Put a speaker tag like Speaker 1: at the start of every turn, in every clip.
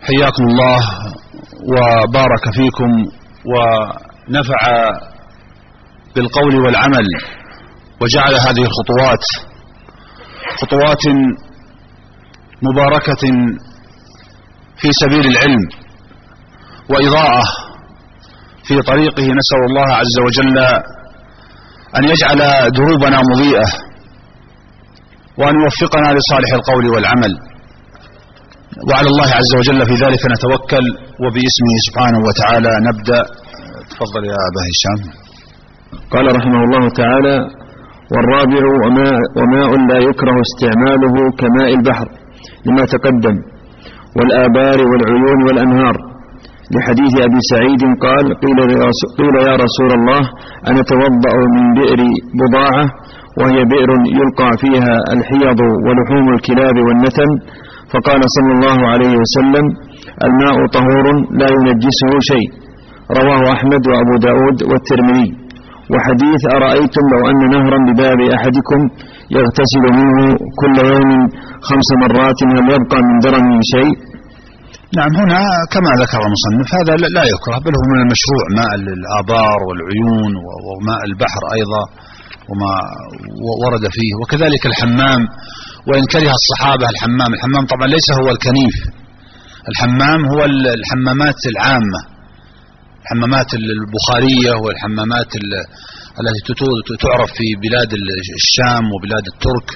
Speaker 1: حياكم الله وبارك فيكم ونفع بالقول والعمل، وجعل هذه الخطوات خطوات مباركة في سبيل العلم وإضاءة في طريقه. نسأل الله عز وجل أن يجعل دروبنا مضيئة وأن يوفقنا لصالح القول والعمل، وعلى الله عز وجل في ذلك نتوكل وباسمه سبحانه وتعالى نبدأ. تفضل يا أبا هشام.
Speaker 2: قال رحمه الله تعالى: والرابع وماء لا يكره استعماله كماء البحر لما تقدم، والآبار والعيون والأنهار، لحديث أبي سعيد قال: قيل يا رسول الله أنتوضأ من بئر بضاعة وهي بئر يلقى فيها الحيض ولحوم الكلاب والنتن؟ فقال صلى الله عليه وسلم: الماء طهور لا ينجسه شيء. رواه أحمد وأبو داود والترمذي. وحديث: أرأيتم لو أن نهرا بباب أحدكم يغتسل منه كل يوم 5 مرات هل يبقى من درنه شيء؟
Speaker 1: نعم، هنا كما ذكر المصنف هذا لا يكره، بل هو من المشروع ماء الآبار والعيون وماء البحر أيضا وما ورد فيه، وكذلك الحمام، وإن كره الصحابة الحمام طبعا ليس هو الكنيف، الحمام هو الحمامات العامة، الحمامات البخارية والحمامات التي تعرف في بلاد الشام وبلاد الترك.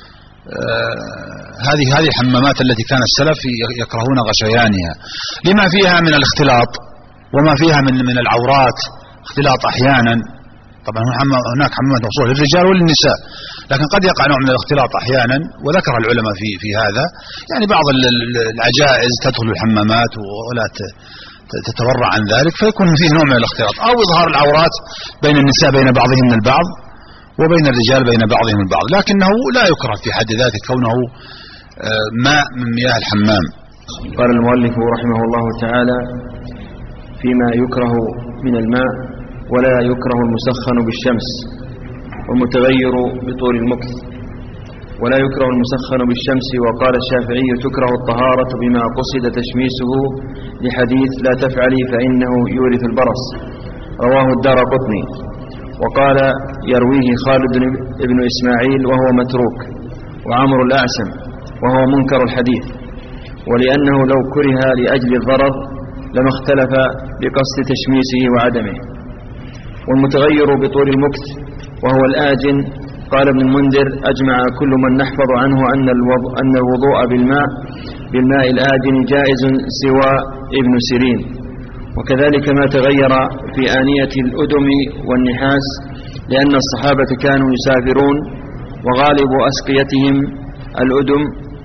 Speaker 1: هذه الحمامات التي كان السلف يكرهون غشيانها لما فيها من الاختلاط وما فيها من العورات، اختلاط أحيانا. طبعا هناك حمامات مخصوصة للرجال وللنساء، لكن قد يقع نوع من الاختلاط أحيانا، وذكر العلماء في هذا، يعني بعض العجائز تدخل الحمامات ولا تتورع عن ذلك، فيكون فيه نوع من الاختلاط، أو إظهار العورات بين النساء بين بعضهم البعض وبين الرجال بين بعضهم البعض، لكنه لا يكره في حد ذاته كونه ماء من مياه الحمام.
Speaker 2: قال المؤلف رحمه الله تعالى: فيما يكره من الماء: ولا يكره المسخن بالشمس والمتغير بطول المكث. ولا يكره المسخن بالشمس. وقال الشافعي: تكره الطهارة بما قصد تشميسه، لحديث لا تفعلي فإنه يورث البرص. رواه الدارقطني. وقال يرويه خالد بن إسماعيل وهو متروك، وعمر الأعسم وهو منكر الحديث، ولأنه لو كره لأجل الضرر لما اختلف بقصد تشميسه وعدمه. والمتغير بطول المكث وهو الآجن، قال ابن المنذر: أجمع كل من نحفظ عنه أن الوضوء بالماء الآجن جائز سوى ابن سيرين. وكذلك ما تغير في آنية الأدم والنحاس، لأن الصحابة كانوا يسافرون وغالب أسقيتهم الأدم،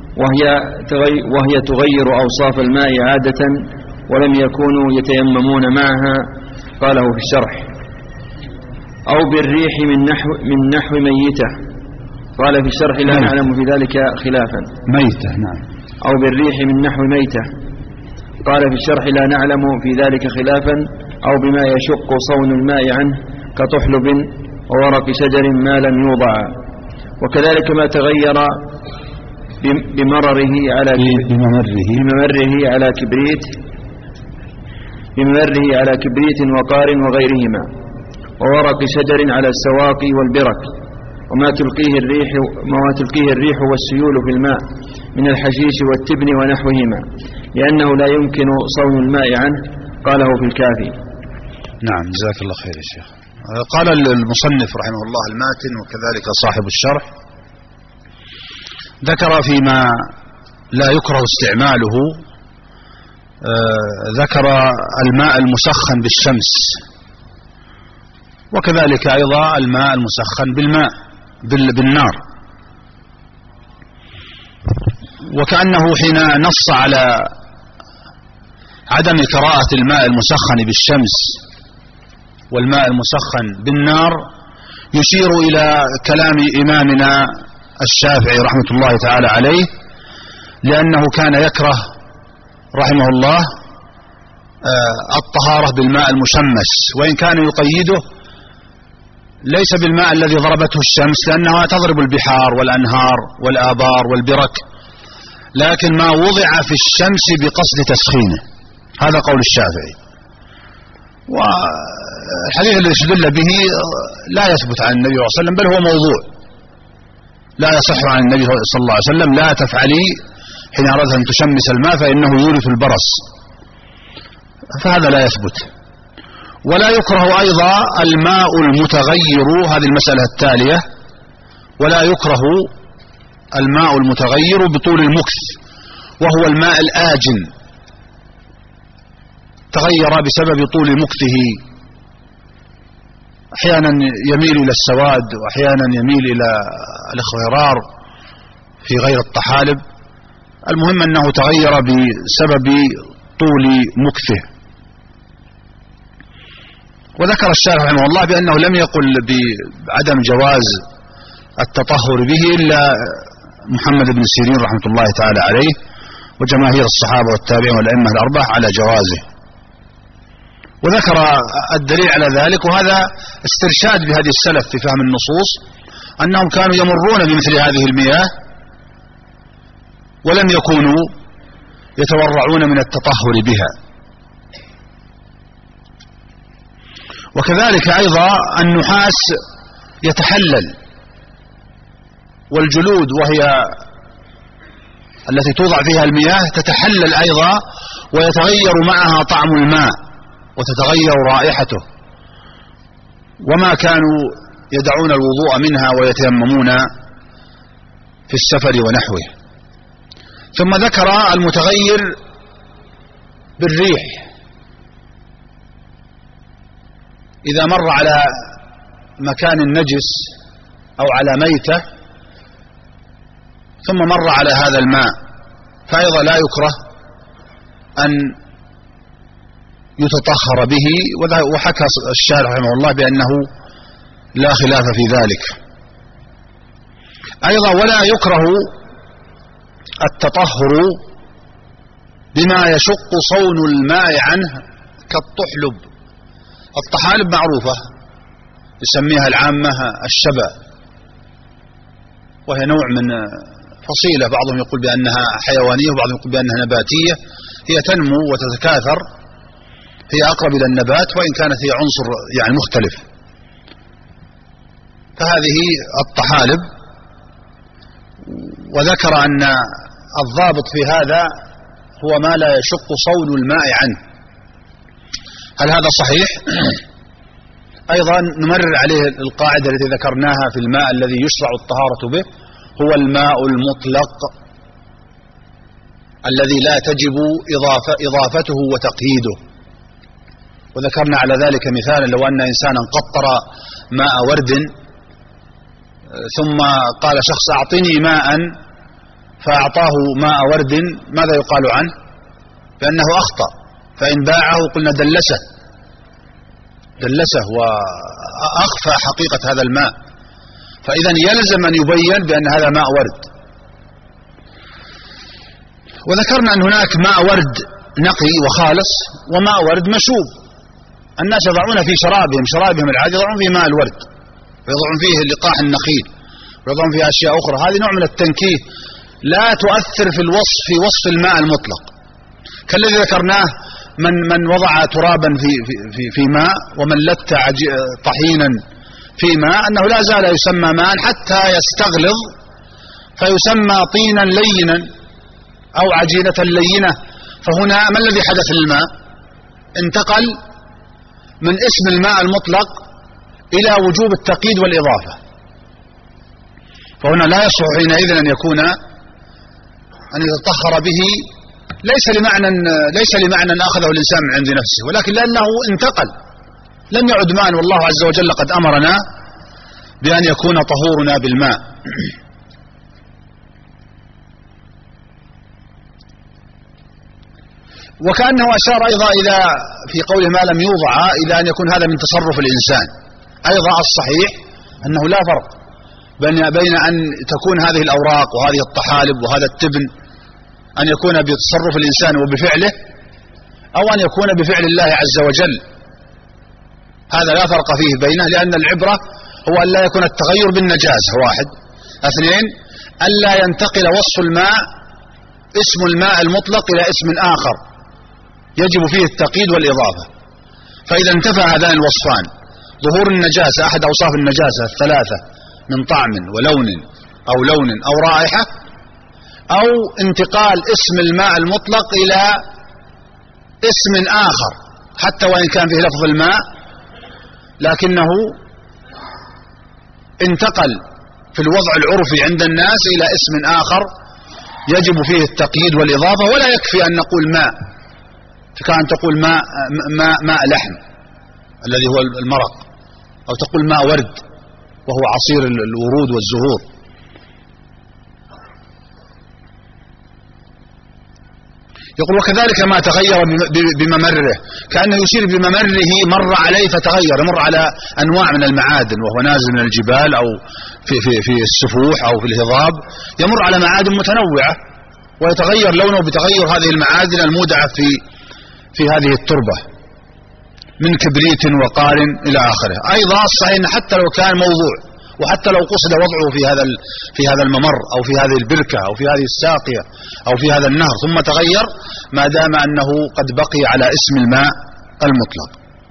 Speaker 2: وهي تغير أوصاف الماء عادة، ولم يكونوا يتيممون معها. قاله في الشرح. أو بالريح من نحو ميتة. قال في الشرح: لا نعلم في ذلك خلافا.
Speaker 1: ميتة، نعم.
Speaker 2: أو بالريح من نحو ميتة. قال في الشرح: لا نعلم في ذلك خلافا. أو بما يشق صون الماء عنه كطحلب وورق شجر ما لم يوضع. وكذلك ما تغير بممره على كبريت وقار وغيرهما، وورق شجر على السواق والبرك، وما تلقيه الريح والسيول في الماء من الحشيش والتبن ونحوهما، لأنه لا يمكن صون الماء عنه. قاله في الكافي.
Speaker 1: نعم، جزاك الله خير يا شيخ. قال المصنف رحمه الله الماتن وكذلك صاحب الشرح، ذكر فيما لا يكره استعماله، ذكر الماء المسخن بالشمس، وكذلك أيضا الماء المسخن بالنار، وكأنه حين نص على عدم كراهة الماء المسخن بالشمس والماء المسخن بالنار يشير إلى كلام إمامنا الشافعي رحمة الله تعالى عليه، لأنه كان يكره رحمه الله الطهارة بالماء المشمس، وإن كان يقيده ليس بالماء الذي ضربته الشمس، لأنها تضرب البحار والأنهار والآبار والبرك، لكن ما وضع في الشمس بقصد تسخينه، هذا قول الشافعي. والحديث الذي استدل به لا يثبت عن النبي صلى الله عليه وسلم، بل هو موضوع لا يصح عن النبي صلى الله عليه وسلم: لا تفعلي حين أردت أن تشمس الماء فإنه يورث البرص. فهذا لا يثبت. ولا يكره أيضا الماء المتغير، هذه المسألة التالية: ولا يكره الماء المتغير بطول المكث، وهو الماء الآجن تغير بسبب طول مكثه، أحيانا يميل إلى السواد وأحيانا يميل إلى الاخضرار في غير الطحالب. المهم أنه تغير بسبب طول مكثه. وذكر الشارح رحمه الله بأنه لم يقل بعدم جواز التطهر به إلا محمد بن سيرين رحمة الله تعالى عليه، وجماهير الصحابة والتابعين والأئمة الأربعة على جوازه. وذكر الدليل على ذلك، وهذا استرشاد بهدي السلف في فهم النصوص، أنهم كانوا يمرون بمثل هذه المياه ولم يكونوا يتورعون من التطهر بها. وكذلك أيضا النحاس يتحلل، والجلود وهي التي توضع فيها المياه تتحلل أيضا، ويتغير معها طعم الماء وتتغير رائحته، وما كانوا يدعون الوضوء منها ويتيممون في السفر ونحوه. ثم ذكر المتغير بالريح، إذا مر على مكان نجس أو على ميتة ثم مر على هذا الماء، فأيضا لا يكره أن يتطهر به. وحكى الشارح رحمه الله بأنه لا خلاف في ذلك. أيضا ولا يكره التطهر بما يشق صون الماء عنه كالطحلب. الطحالب معروفة يسميها العامة الشبا، وهي نوع من فصيلة، بعضهم يقول بأنها حيوانية وبعضهم يقول بأنها نباتية. هي تنمو وتتكاثر، هي أقرب إلى النبات وإن كانت هي عنصر يعني مختلف. فهذه الطحالب. وذكر أن الضابط في هذا هو ما لا يشق صون الماء عنه. هل هذا صحيح؟ أيضا نمرر عليه القاعدة التي ذكرناها في الماء الذي يشرع الطهارة به، هو الماء المطلق الذي لا تجب إضافته وتقييده. وذكرنا على ذلك مثالا: لو أن إنسانا قطر ماء ورد ثم قال شخص أعطني ماء فأعطاه ماء ورد، ماذا يقال عنه؟ بأنه أخطأ، فإن باعه قلنا دلسه وأخفى حقيقة هذا الماء. فإذا يلزم أن يبين بأن هذا ماء ورد. وذكرنا أن هناك ماء ورد نقي وخالص وماء ورد مشوب. الناس يضعون في شرابهم العادي يضعون فيه ماء الورد، ويضعون فيه لقاح النخيل، ويضعون فيه أشياء أخرى. هذه نوع من التنكيه لا تؤثر في وصف الماء المطلق، كالذي ذكرناه: من وضع ترابا في ماء ومن لت طحينا في ماء، أنه لا زال يسمى ماء حتى يستغلظ فيسمى طينا لينا أو عجينة لينة. فهنا ما الذي حدث للماء؟ انتقل من اسم الماء المطلق إلى وجوب التقييد والإضافة. فهنا لا يصح حينئذ أن يتطهر به، ليس لمعنى أخذه الإنسان من عند نفسه، ولكن لأنه انتقل، لم يعد ماء. والله عز وجل قد أمرنا بأن يكون طهورنا بالماء. وكأنه أشار أيضا إلى في قوله ما لم يوضع إلى أن يكون هذا من تصرف الإنسان. أيضا الصحيح أنه لا فرق بين أن تكون هذه الأوراق وهذه الطحالب وهذا التبن أن يكون بتصرف الإنسان وبفعله، أو أن يكون بفعل الله عز وجل. هذا لا فرق فيه بينه، لأن العبرة هو أن لا يكون التغير بالنجاسة، واحد. اثنين، ألا ينتقل وصف الماء اسم الماء المطلق إلى اسم آخر يجب فيه التقييد والإضافة. فإذا انتفى هذان الوصفان، ظهور النجاسة أحد أوصاف النجاسة الثلاثة من طعم ولون أو لون أو رائحة، أو انتقال اسم الماء المطلق إلى اسم آخر حتى وإن كان فيه لفظ الماء لكنه انتقل في الوضع العرفي عند الناس إلى اسم آخر يجب فيه التقييد والإضافة. ولا يكفي أن نقول ماء، فكان تقول ماء لحم الذي هو المرق، أو تقول ماء ورد وهو عصير الورود والزهور. يقول وكذلك ما تغير بممره، كأنه يشير بممره مر عليه فتغير، يمر على أنواع من المعادن وهو نازل من الجبال أو في السفوح أو في الهضاب، يمر على معادن متنوعة ويتغير لونه بتغير هذه المعادن المودعة في هذه التربة من كبريت وقار إلى آخره. أيضا الصحيح أن حتى لو كان موضوع، وحتى لو قصد وضعه في هذا الممر أو في هذه البركة أو في هذه الساقية أو في هذا النهر ثم تغير، ما دام أنه قد بقي على اسم الماء المطلق.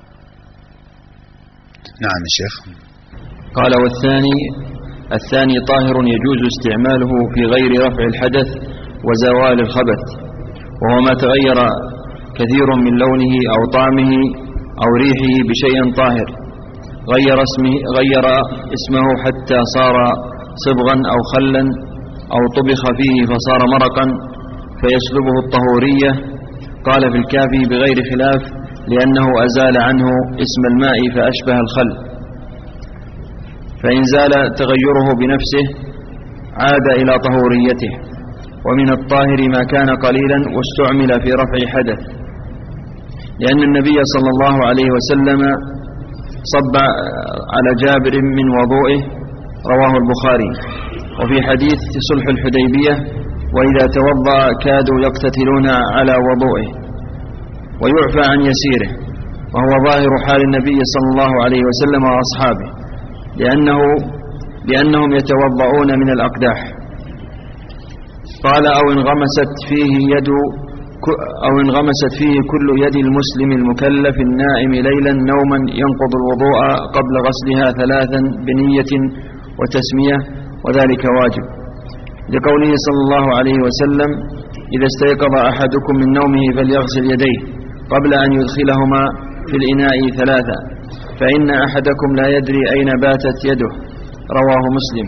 Speaker 1: نعم يا شيخ.
Speaker 2: قال الثاني طاهر يجوز استعماله في غير رفع الحدث وزوال الخبث، وهو ما تغير كثير من لونه أو طعمه أو ريحه بشيء طاهر، غير اسمه حتى صار صبغا أو خلا أو طبخ فيه فصار مرقا فيسلبه الطهورية. قال في الكافي بغير خلاف لأنه أزال عنه اسم الماء فأشبه الخل، فإن زال تغيره بنفسه عاد إلى طهوريته. ومن الطاهر ما كان قليلا واستعمل في رفع حدث، لأن النبي صلى الله عليه وسلم صب على جابر من وضوئه، رواه البخاري. وفي حديث صلح الحديبية وإذا توضأ كادوا يقتتلون على وضوئه، ويعفى عن يسيره، وهو ظاهر حال النبي صلى الله عليه وسلم وأصحابه، لأنهم يتوضؤون من الأقداح. قال أو انغمست فيه كل يد المسلم المكلف النائم ليلا نوما ينقض الوضوء قبل غسلها 3 بنية وتسمية، وذلك واجب، لقوله صلى الله عليه وسلم إذا استيقظ أحدكم من نومه فليغسل يديه قبل أن يدخلهما في الإناء 3 فإن أحدكم لا يدري أين باتت يده، رواه مسلم.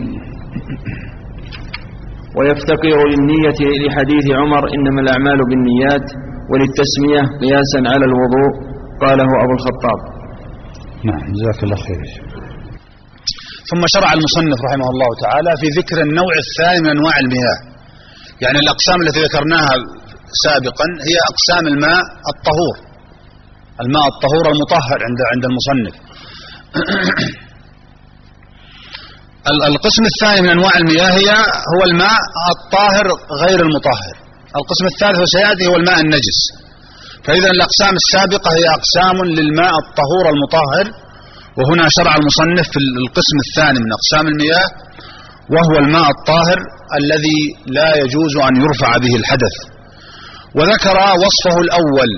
Speaker 2: ويفتقر للنية لحديث عمر إنما الأعمال بالنيات، وللتسمية قياسا على الوضوء، قاله أبو الخطاب.
Speaker 1: نعم جزاك الله خير. ثم شرع المصنف رحمه الله تعالى في ذكر النوع الثاني من أنواع المياه. يعني الأقسام التي ذكرناها سابقا هي أقسام الماء الطهور، الماء الطهور المطهر عند المصنف. القسم الثاني من أنواع المياه هو الماء الطاهر غير المطهر. القسم الثالث وسيأتي هو الماء النجس. فإذا الأقسام السابقة هي أقسام للماء الطهور المطهر، وهنا شرع المصنف في القسم الثاني من أقسام المياه، وهو الماء الطاهر الذي لا يجوز أن يرفع به الحدث. وذكر وصفه الأول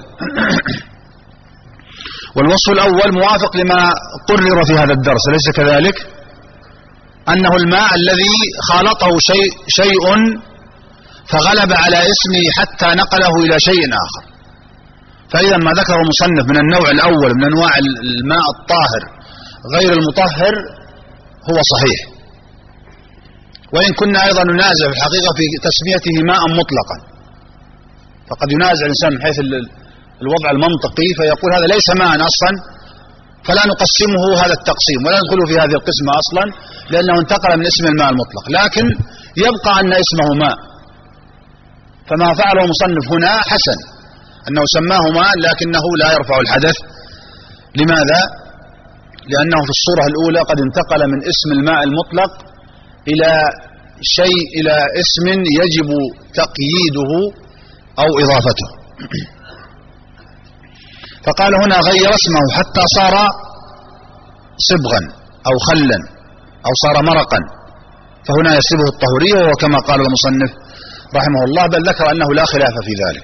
Speaker 1: والوصف الأول موافق لما قرر في هذا الدرس، أليس كذلك؟ أنه الماء الذي خالطه شيء فغلب على اسمه حتى نقله إلى شيء آخر. فإذا ما ذكر المصنف من النوع الأول من أنواع الماء الطاهر غير المطهر هو صحيح، وإن كنا أيضا ننازع في الحقيقة في تسميته ماء مطلقا، فقد ينازع الإنسان من حيث الوضع المنطقي فيقول هذا ليس ماء أصلا، فلا نقسمه هذا التقسيم ولا ندخله في هذه القسمة أصلا لأنه انتقل من اسم الماء المطلق، لكن يبقى أن اسمه ماء. فما فعله المصنف هنا حسن، أنه سماه ماء لكنه لا يرفع الحدث. لماذا؟ لأنه في الصورة الأولى قد انتقل من اسم الماء المطلق إلى اسم يجب تقييده أو إضافته. فقال هنا غير اسمه حتى صار صبغا أو خلا أو صار مرقا، فهنا يسلبه الطهورية، وهو كما قال المصنف رحمه الله، بل ذكر أنه لا خلاف في ذلك.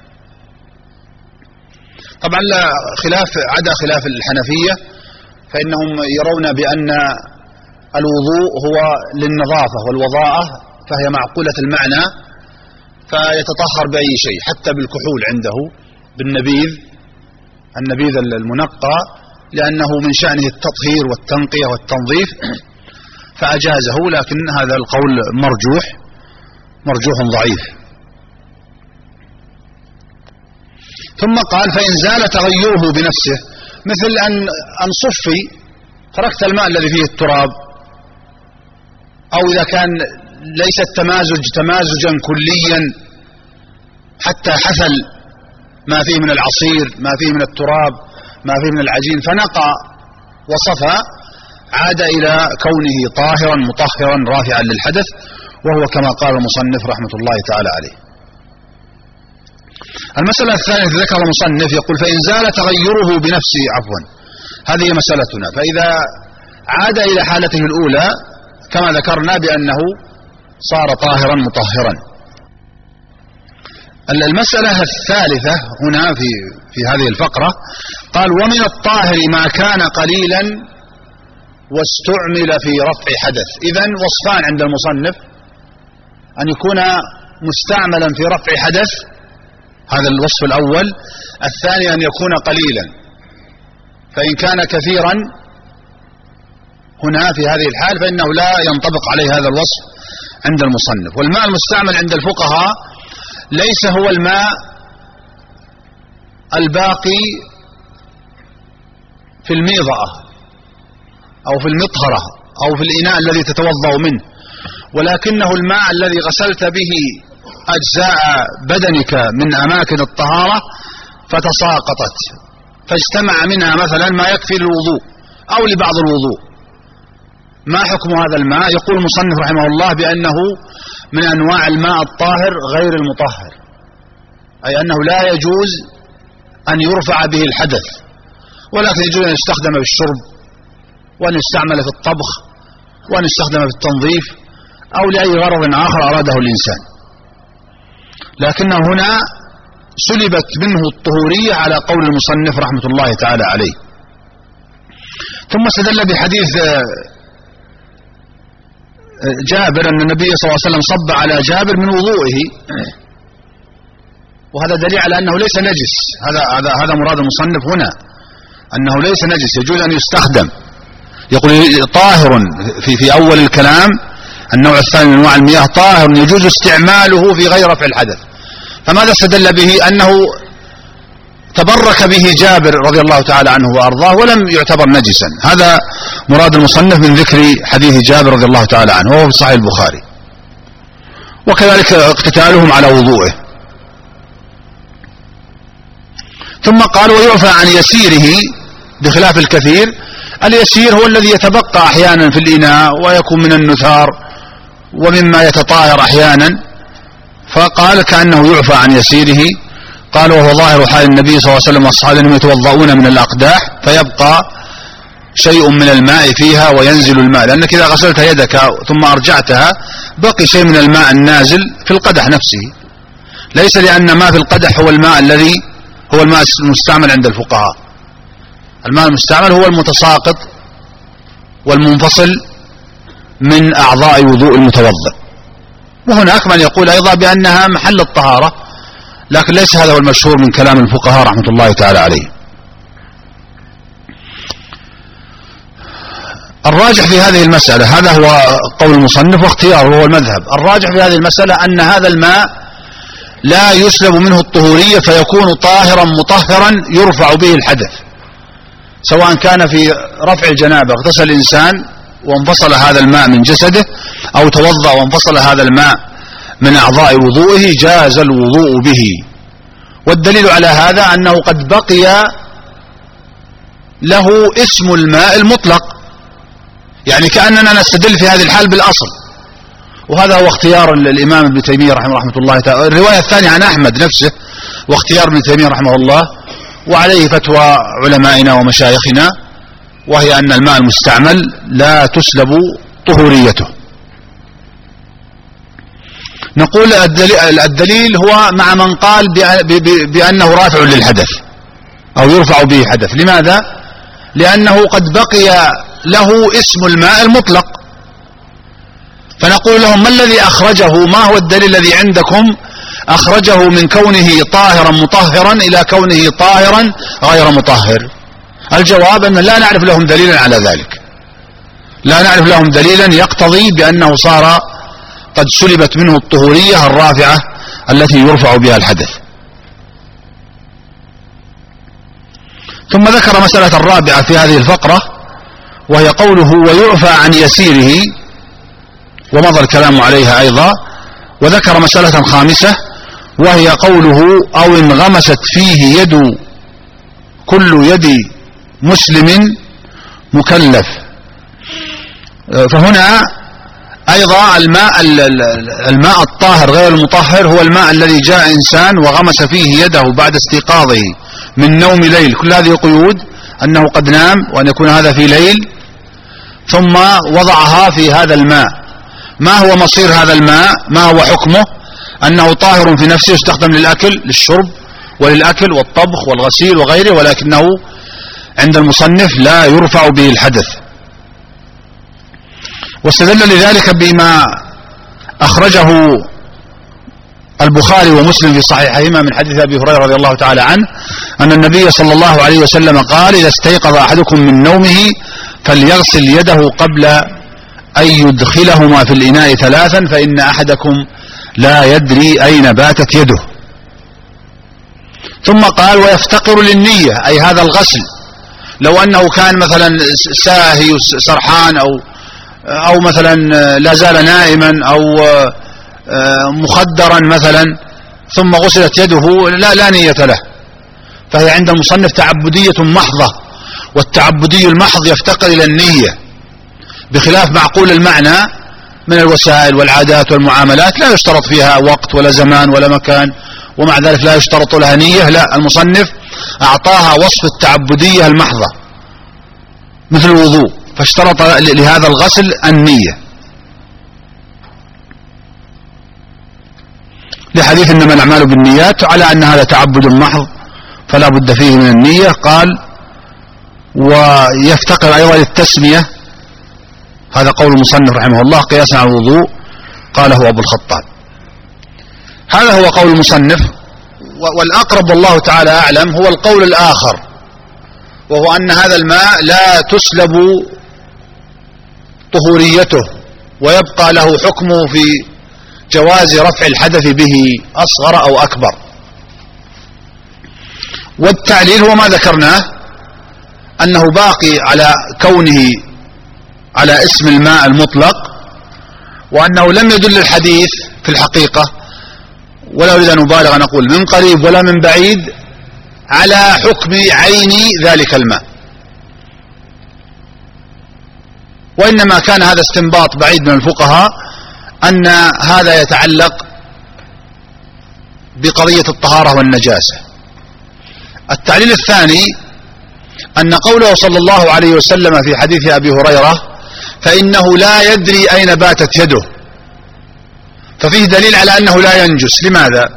Speaker 1: طبعا لا خلاف عدا خلاف الحنفية، فإنهم يرون بأن الوضوء هو للنظافة والوضاءة، فهي معقولة المعنى، فيتطهر بأي شيء حتى بالكحول عنده، بالنبيذ، النبيذ المنقى، لأنه من شأنه التطهير والتنقية والتنظيف، فأجازه. لكن هذا القول مرجوح ضعيف. ثم قال فإن زال تغيره بنفسه، مثل أن صفي تركت الماء الذي فيه التراب، أو إذا كان ليس التمازج تمازجا كليا حتى حثل ما فيه من العصير، ما فيه من التراب، ما فيه من العجين، فنقى وصفى، عاد إلى كونه طاهرا مطهرا رافعا للحدث، وهو كما قال المصنف رحمة الله تعالى عليه. المسألة الثانية ذكر المصنف يقول فإن زال تغيره بنفسه، هذه مسألتنا. فإذا عاد إلى حالته الأولى كما ذكرنا بأنه صار طاهرا مطهرا. المسألة الثالثة هنا في هذه الفقرة قال ومن الطاهر ما كان قليلا واستعمل في رفع حدث. إذن وصفان عند المصنف: أن يكون مستعملا في رفع حدث، هذا الوصف الأول. الثاني أن يكون قليلا، فإن كان كثيرا هنا في هذه الحال فإنه لا ينطبق عليه هذا الوصف عند المصنف. والماء المستعمل عند الفقهاء ليس هو الماء الباقي في الميضأة أو في المطهرة أو في الإناء الذي تتوضأ منه، ولكنه الماء الذي غسلت به أجزاء بدنك من أماكن الطهارة فتساقطت فاجتمع منها مثلا ما يكفي للوضوء أو لبعض الوضوء. ما حكم هذا الماء؟ يقول المصنف رحمه الله بأنه من أنواع الماء الطاهر غير المطهر، أي أنه لا يجوز أن يرفع به الحدث، ولكن يجوز أن يستخدم في الشرب، وأن يستعمل في الطبخ، وأن يستخدم في التنظيف، أو لأي غرض آخر أراده الإنسان. لكنه هنا سلبت منه الطهورية على قول المصنف رحمة الله تعالى عليه. ثم استدل بحديث جابر أن النبي صلى الله عليه وسلم صب على جابر من وضوئه، وهذا دليل على أنه ليس نجس. هذا مراد المصنف هنا، أنه ليس نجس، يجوز أن يستخدم. يقول طاهر في أول الكلام، النوع الثاني من أنواع المياه طاهر يجوز استعماله في غير رفع الحدث. فماذا استدل به؟ أنه تبرك به جابر رضي الله تعالى عنه وأرضاه ولم يعتبر نجسا. هذا مراد المصنف من ذكر حديث جابر رضي الله تعالى عنه، وهو في صحيح البخاري. وكذلك اقتتالهم على وضوئه. ثم قال ويعفى عن يسيره بخلاف الكثير. اليسير هو الذي يتبقى أحيانا في الإناء ويكون من النثار ومما يتطاهر أحيانا، فقال كأنه يعفى عن يسيره. قال وهو ظاهر حال النبي صلى الله عليه وسلم واصحابه انهم يتوضؤون من الأقداح فيبقى شيء من الماء فيها وينزل الماء، لأنك إذا غسلت يدك ثم أرجعتها بقي شيء من الماء النازل في القدح نفسه، ليس لأن ما في القدح هو الماء الذي هو الماء المستعمل عند الفقهاء. الماء المستعمل هو المتساقط والمنفصل من أعضاء وضوء المتوضئ. وهناك من يقول أيضا بأنها محل الطهارة، لكن ليس هذا هو المشهور من كلام الفقهاء رحمة الله تعالى عليه. الراجح في هذه المسألة، هذا هو قول المصنف واختياره هو المذهب، الراجح في هذه المسألة أن هذا الماء لا يسلب منه الطهورية فيكون طاهرا مطهرا يرفع به الحدث، سواء كان في رفع الجنابة اغتسل الإنسان وانفصل هذا الماء من جسده، أو توضأ وانفصل هذا الماء من أعضاء وضوئه، جاز الوضوء به. والدليل على هذا أنه قد بقي له اسم الماء المطلق، يعني كأننا نستدل في هذه الحال بالأصل، وهذا هو اختيار الإمام ابن تيمية رحمه الله تعالى. الرواية الثانية عن أحمد نفسه واختيار ابن تيمية رحمه الله، وعليه فتوى علمائنا ومشايخنا، وهي أن الماء المستعمل لا تسلب طهوريته. نقول الدليل هو مع من قال بأنه رافع للحدث أو يرفع به حدث. لماذا؟ لأنه قد بقي له اسم الماء المطلق، فنقول لهم ما الذي أخرجه، ما هو الدليل الذي عندكم أخرجه من كونه طاهرا مطهرا إلى كونه طاهرا غير مطهر؟ الجواب أن لا نعرف لهم دليلا على ذلك، لا نعرف لهم دليلا يقتضي بأنه صار قد سلبت منه الطهورية الرافعة التي يرفع بها الحدث. ثم ذكر مسألة الرابعة في هذه الفقرة، وهي قوله ويعفى عن يسيره، ومضى الكلام عليها أيضا. وذكر مسألة خامسة، وهي قوله أو انغمست فيه يد كل يد مسلم مكلف. فهنا أيضا الماء الطاهر غير المطهر هو الماء الذي جاء إنسان وغمس فيه يده بعد استيقاظه من نوم ليل، كل هذه قيود أنه قد نام وأن يكون هذا في ليل، ثم وضعها في هذا الماء. ما هو مصير هذا الماء؟ ما هو حكمه؟ أنه طاهر في نفسه، يستخدم للأكل، للشرب وللأكل والطبخ والغسيل وغيره، ولكنه عند المصنف لا يرفع به الحدث. واستدل لذلك بما أخرجه البخاري ومسلم في صحيحهما من حديث أبي هريرة رضي الله تعالى عنه أن النبي صلى الله عليه وسلم قال إذا استيقظ أحدكم من نومه فليغسل يده قبل أن يدخلهما في الإناء ثلاثا فإن أحدكم لا يدري أين باتت يده. ثم قال ويفتقر للنية، أي هذا الغسل لو أنه كان مثلا ساهي سرحان أو مثلا لا زال نائما أو مخدرا مثلا ثم غسلت يده لا نية له، فهي عند المصنف تعبدية محضة، والتعبدي المحض يفتقر إلى النية، بخلاف معقول المعنى من الوسائل والعادات والمعاملات لا يشترط فيها وقت ولا زمان ولا مكان، ومع ذلك لا يشترط لها نية. لا، المصنف أعطاها وصف التعبدية المحضة مثل الوضوء، فاشترط لهذا الغسل النية، لحديث إنما الأعمال بالنيات، على أن هذا تعبد محض فلا بد فيه من النية. قال ويفتقر أيضا للتسمية، هذا قول المصنف رحمه الله قياسا على الوضوء، قاله أبو الخطاب. هذا هو قول المصنف، والأقرب والله تعالى أعلم هو القول الآخر، وهو أن هذا الماء لا تسلب طهوريته ويبقى له حكمه في جواز رفع الحدث به أصغر أو أكبر. والتعليل هو ما ذكرناه، أنه باقي على كونه على اسم الماء المطلق، وأنه لم يدل الحديث في الحقيقة، ولا أريد أن أبالغ نقول من قريب ولا من بعيد، على حكم عين ذلك الماء، وإنما كان هذا استنباط بعيد من الفقهاء أن هذا يتعلق بقضية الطهارة والنجاسة. التعليل الثاني أن قوله صلى الله عليه وسلم في حديث أبي هريرة فإنه لا يدري أين باتت يده، ففيه دليل على أنه لا ينجس. لماذا؟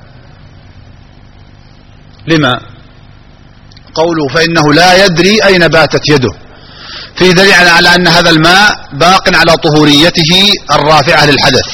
Speaker 1: لما قوله فإنه لا يدري أين باتت يده؟ فيه دليل على أن هذا الماء باق على طهوريته الرافعة للحدث.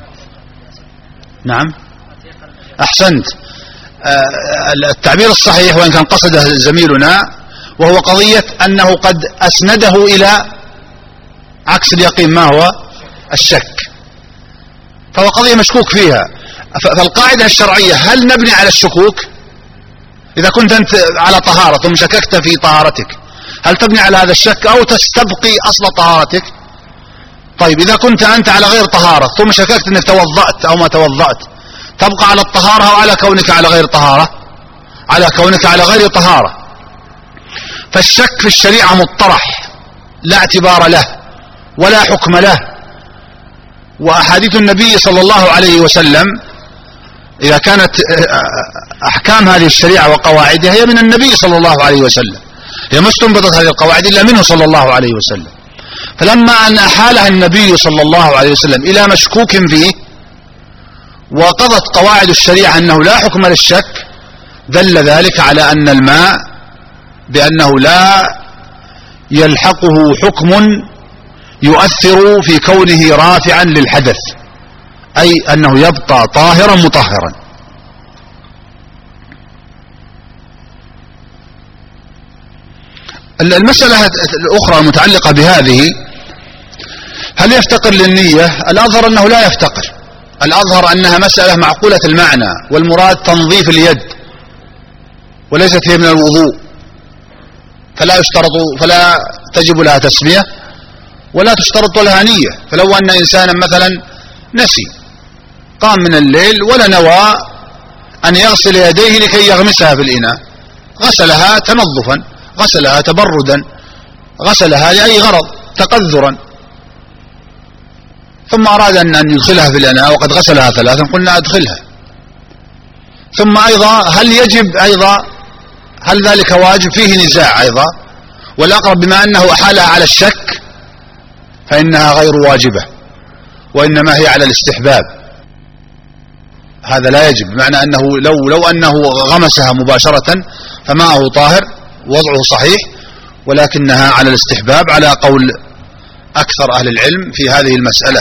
Speaker 1: نعم أحسنت. التعبير الصحيح وإن كان قصده زميلنا، وهو قضية أنه قد أسنده إلى عكس اليقين، ما هو الشك، فهو قضية مشكوك فيها. فالقاعدة الشرعية هل نبني على الشكوك؟ إذا كنت أنت على طهارة ثم شككت في طهارتك، هل تبني على هذا الشك أو تستبقي أصل طهارتك؟ طيب إذا كنت أنت على غير طهارة ثم شككت أنك توضأت أو ما توضأت، تبقى على الطهارة أو على كونك على غير طهارة؟ على كونك على غير طهارة. فالشك في الشريعة مطرح لا اعتبار له ولا حكم له. وأحاديث النبي صلى الله عليه وسلم إذا كانت أحكام هذه الشريعة وقواعدها هي من النبي صلى الله عليه وسلم، هي ما استنبطت هذه القواعد إلا منه صلى الله عليه وسلم. فلما أن أحالها النبي صلى الله عليه وسلم إلى مشكوك فيه وقضت قواعد الشريعة أنه لا حكم للشك، دل ذلك على أن الماء بأنه لا يلحقه حكم يؤثر في كونه رافعا للحدث، أي أنه يبقى طاهرا مطهرا. المسألة الأخرى المتعلقة بهذه، هل يفتقر للنية؟ الأظهر أنه لا يفتقر، الأظهر أنها مسألة معقولة المعنى، والمراد تنظيف اليد وليست هي من الوضوء، فلا تجب لها تسمية ولا تشترط لها نية. فلو أن إنسانا مثلا نسي، قام من الليل ولا نوى أن يغسل يديه لكي يغمسها في الإناء، غسلها تنظفا، غسلها تبردا، غسلها لأي غرض تقذرا، ثم أراد أن يدخلها في الإناء وقد غسلها ثلاثا، قلنا أدخلها. ثم أيضا هل يجب أيضا، هل ذلك واجب؟ فيه نزاع أيضا، والأقرب بما أنه أحالها على الشك فإنها غير واجبة، وإنما هي على الاستحباب. هذا لا يجب، بمعنى أنه لو أنه غمسها مباشرة فماءه طاهر، وضعه صحيح، ولكنها على الاستحباب على قول أكثر أهل العلم في هذه المسألة.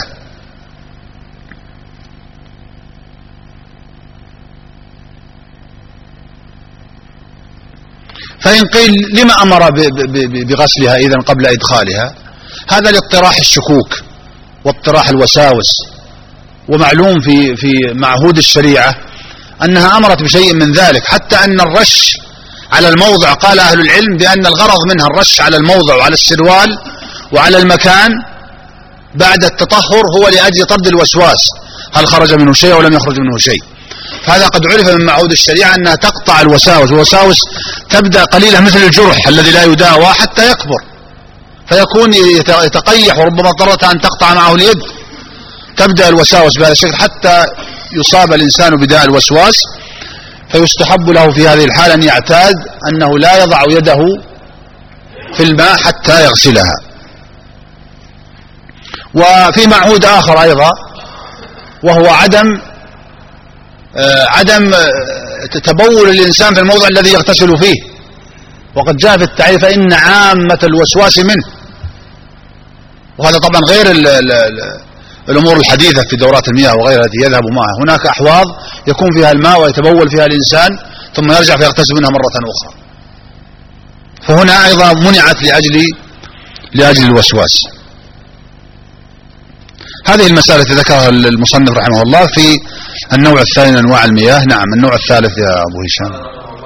Speaker 1: فإن قيل لما أمر بغسلها إذن قبل إدخالها؟ هذا لاطراح الشكوك واطراح الوساوس، ومعلوم في معهود الشريعة أنها أمرت بشيء من ذلك، حتى أن الرش على الموضع قال أهل العلم بأن الغرض منها الرش على الموضع وعلى السروال وعلى المكان بعد التطهر هو لأجل طرد الوسواس، هل خرج منه شيء أو لم يخرج منه شيء. فهذا قد عرف من معهود الشريعة أنها تقطع الوساوس، والوساوس تبدأ قليلة مثل الجرح الذي لا يداوى حتى يكبر فيكون يتقيح، وربما اضطرت أن تقطع معه اليد. تبدأ الوساوس بهذا الشكل حتى يصاب الإنسان بداء الوسواس، فيستحب له في هذه الحالة أن يعتاد أنه لا يضع يده في الماء حتى يغسلها. وفي معهود آخر أيضا، وهو عدم تبول الإنسان في الموضع الذي يغتسل فيه، وقد جاء في التعريف إن عامة الوسواس منه، وهذا طبعا غير الأمور الحديثة في دورات المياه وغيرها التي يذهب معها. هناك أحواض يكون فيها الماء ويتبول فيها الإنسان ثم يرجع فيغتسل منها مرة أخرى، فهنا أيضا منعت لأجل الوسواس. هذه المسألة التي ذكرها المصنف رحمه الله في النوع الثاني من أنواع المياه. نعم، النوع الثالث يا أبو هشام.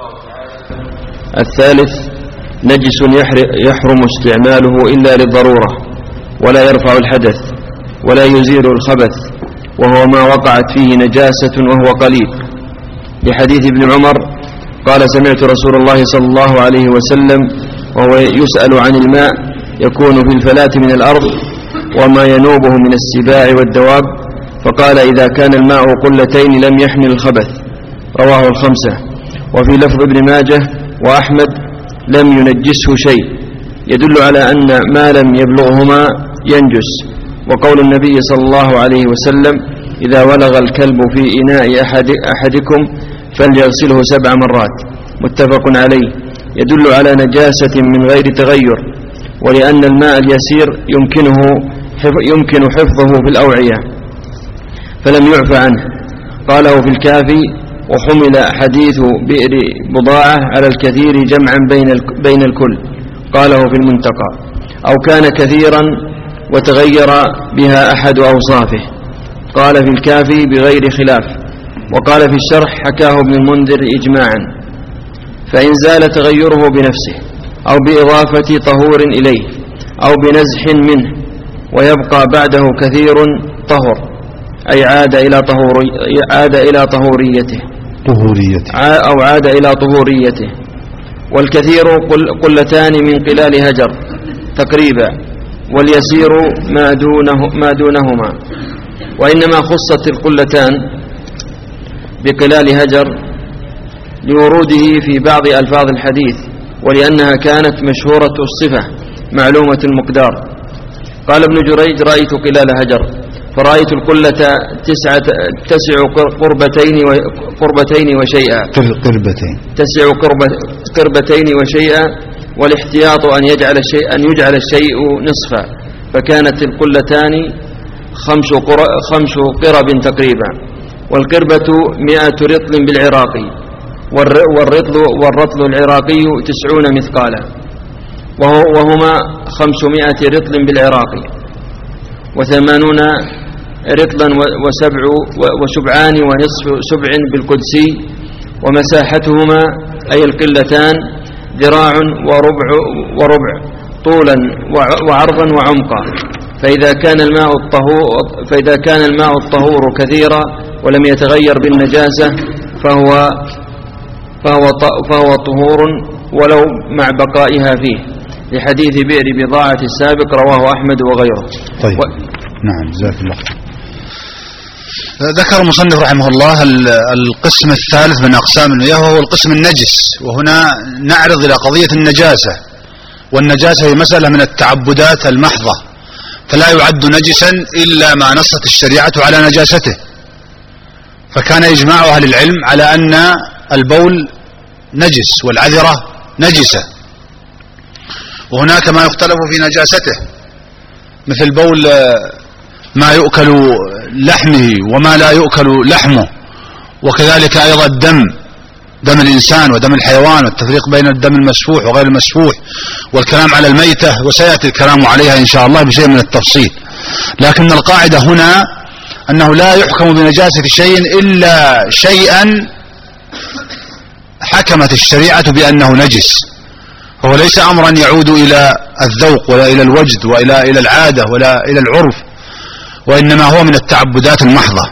Speaker 2: الثالث نجس يحرم استعماله إلا للضرورة، ولا يرفع الحدث ولا يزيل الخبث، وهو ما وقعت فيه نجاسة وهو قليل، لحديث ابن عمر قال: سمعت رسول الله صلى الله عليه وسلم وهو يسأل عن الماء يكون في الفلاة من الأرض وما ينوبه من السباع والدواب، فقال: إذا كان الماء قلتين لم يحمل الخبث. رواه الخمسة. وفي لفظ ابن ماجه وأحمد: لم ينجسه شيء، يدل على أن ما لم يبلغهما ينجس. وقول النبي صلى الله عليه وسلم: إذا ولغ الكلب في إناء أحدكم فليغسله 7 مرات، متفق عليه، يدل على نجاسة من غير تغير، ولأن الماء اليسير يمكن حفظه في الأوعية فلم يعفى عنه. قاله في الكافي: وحمل حديث بئر بضاعة على الكثير جمعا بين الكل. قاله في المنتقى: أو كان كثيرا وتغير بها أحد أوصافه. قال في الكافي بغير خلاف. وقال في الشرح: حكاه ابن المنذر إجماعا، فإن زال تغيره بنفسه أو بإضافة طهور إليه أو بنزح منه ويبقى بعده كثير طهر، أي عاد إلى طهوريته أو عاد إلى طهوريته. والكثير قلتان من قلال هجر تقريبا، واليسير ما دونهما. وإنما خصت القلتان بقلال هجر لوروده في بعض ألفاظ الحديث، ولأنها كانت مشهورة الصفة معلومة المقدار. قال ابن جريج: رأيت قلال هجر، فرأيت القلة تسع قربتين وشيئا تسع قربتين وشيئا، والاحتياط أن يجعل الشيء نصفا، فكانت القلتان 5 قرب تقريبا. والقربة 100 رطل بالعراقي، والرطل العراقي 90 مثقالا، وهما 500 رطل بالعراقي، 80 رطلا وسبعان ونصف سبع بالقدسي. ومساحتهما أي القلتان ذراع وربع طولا وعرضا وعمقا. فإذا كان الماء الطهور كثيرا ولم يتغير بالنجاسة فهو طهور ولو مع بقائها فيه، لحديث بئر بضاعة السابق رواه أحمد وغيره.
Speaker 1: طيب. نعم، جزاك الله. ذكر المصنف رحمه الله القسم الثالث من أقسام المياه، وهو القسم النجس. وهنا نعرض إلى قضية النجاسة، والنجاسة هي مسألة من التعبدات المحضة، فلا يعد نجسا إلا ما نصت الشريعة على نجاسته. فكان إجماع أهل العلم على أن البول نجس والعذرة نجسة، وهناك ما يختلف في نجاسته، مثل بول ما يؤكل لحمه وما لا يؤكل لحمه، وكذلك أيضا دم الإنسان ودم الحيوان، والتفريق بين الدم المسفوح وغير المسفوح، والكلام على الميتة، وسيأتي الكلام عليها إن شاء الله بشيء من التفصيل. لكن القاعدة هنا أنه لا يحكم بنجاسة شيء إلا شيئا حكمت الشريعة بأنه نجس، هو ليس أمرا يعود إلى الذوق ولا إلى الوجد ولا إلى العادة ولا إلى العرف، وإنما هو من التعبدات المحضة.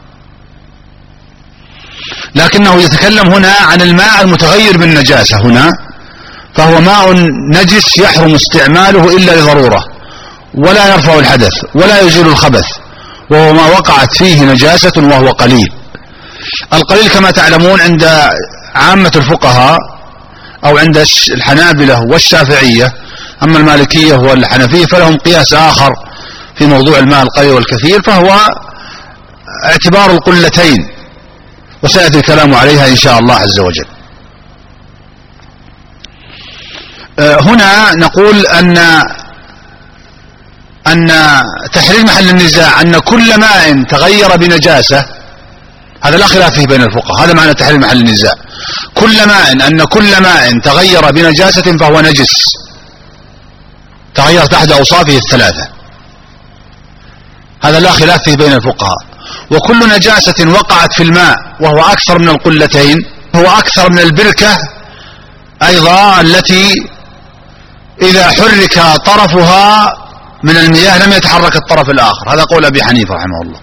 Speaker 1: لكنه يتكلم هنا عن الماء المتغير بالنجاسة هنا، فهو ماء نجس يحرم استعماله إلا لضرورة، ولا يرفع الحدث ولا يزيل الخبث، وهو ما وقعت فيه نجاسة وهو قليل. القليل كما تعلمون عند عامة الفقهاء أو عند الحنابلة والشافعية، أما المالكية والحنفية فلهم قياس آخر في موضوع الماء القليل والكثير، فهو اعتبار القلتين، وسيأتي الكلام عليها إن شاء الله عز وجل. هنا نقول أن تحرير محل النزاع أن كل ماء تغير بنجاسة، هذا لا خلاف فيه بين الفقهاء، هذا معنى تحرير محل النزاع. أن كل ماء تغير بنجاسة فهو نجس، تغيرت أحد أوصافه الثلاثة، هذا لا خلاف فيه بين الفقهاء. وكل نجاسة وقعت في الماء وهو أكثر من القلتين هو أكثر من البركة أيضا، التي إذا حرك طرفها من المياه لم يتحرك الطرف الآخر. هذا قول أبي حنيفة رحمه الله،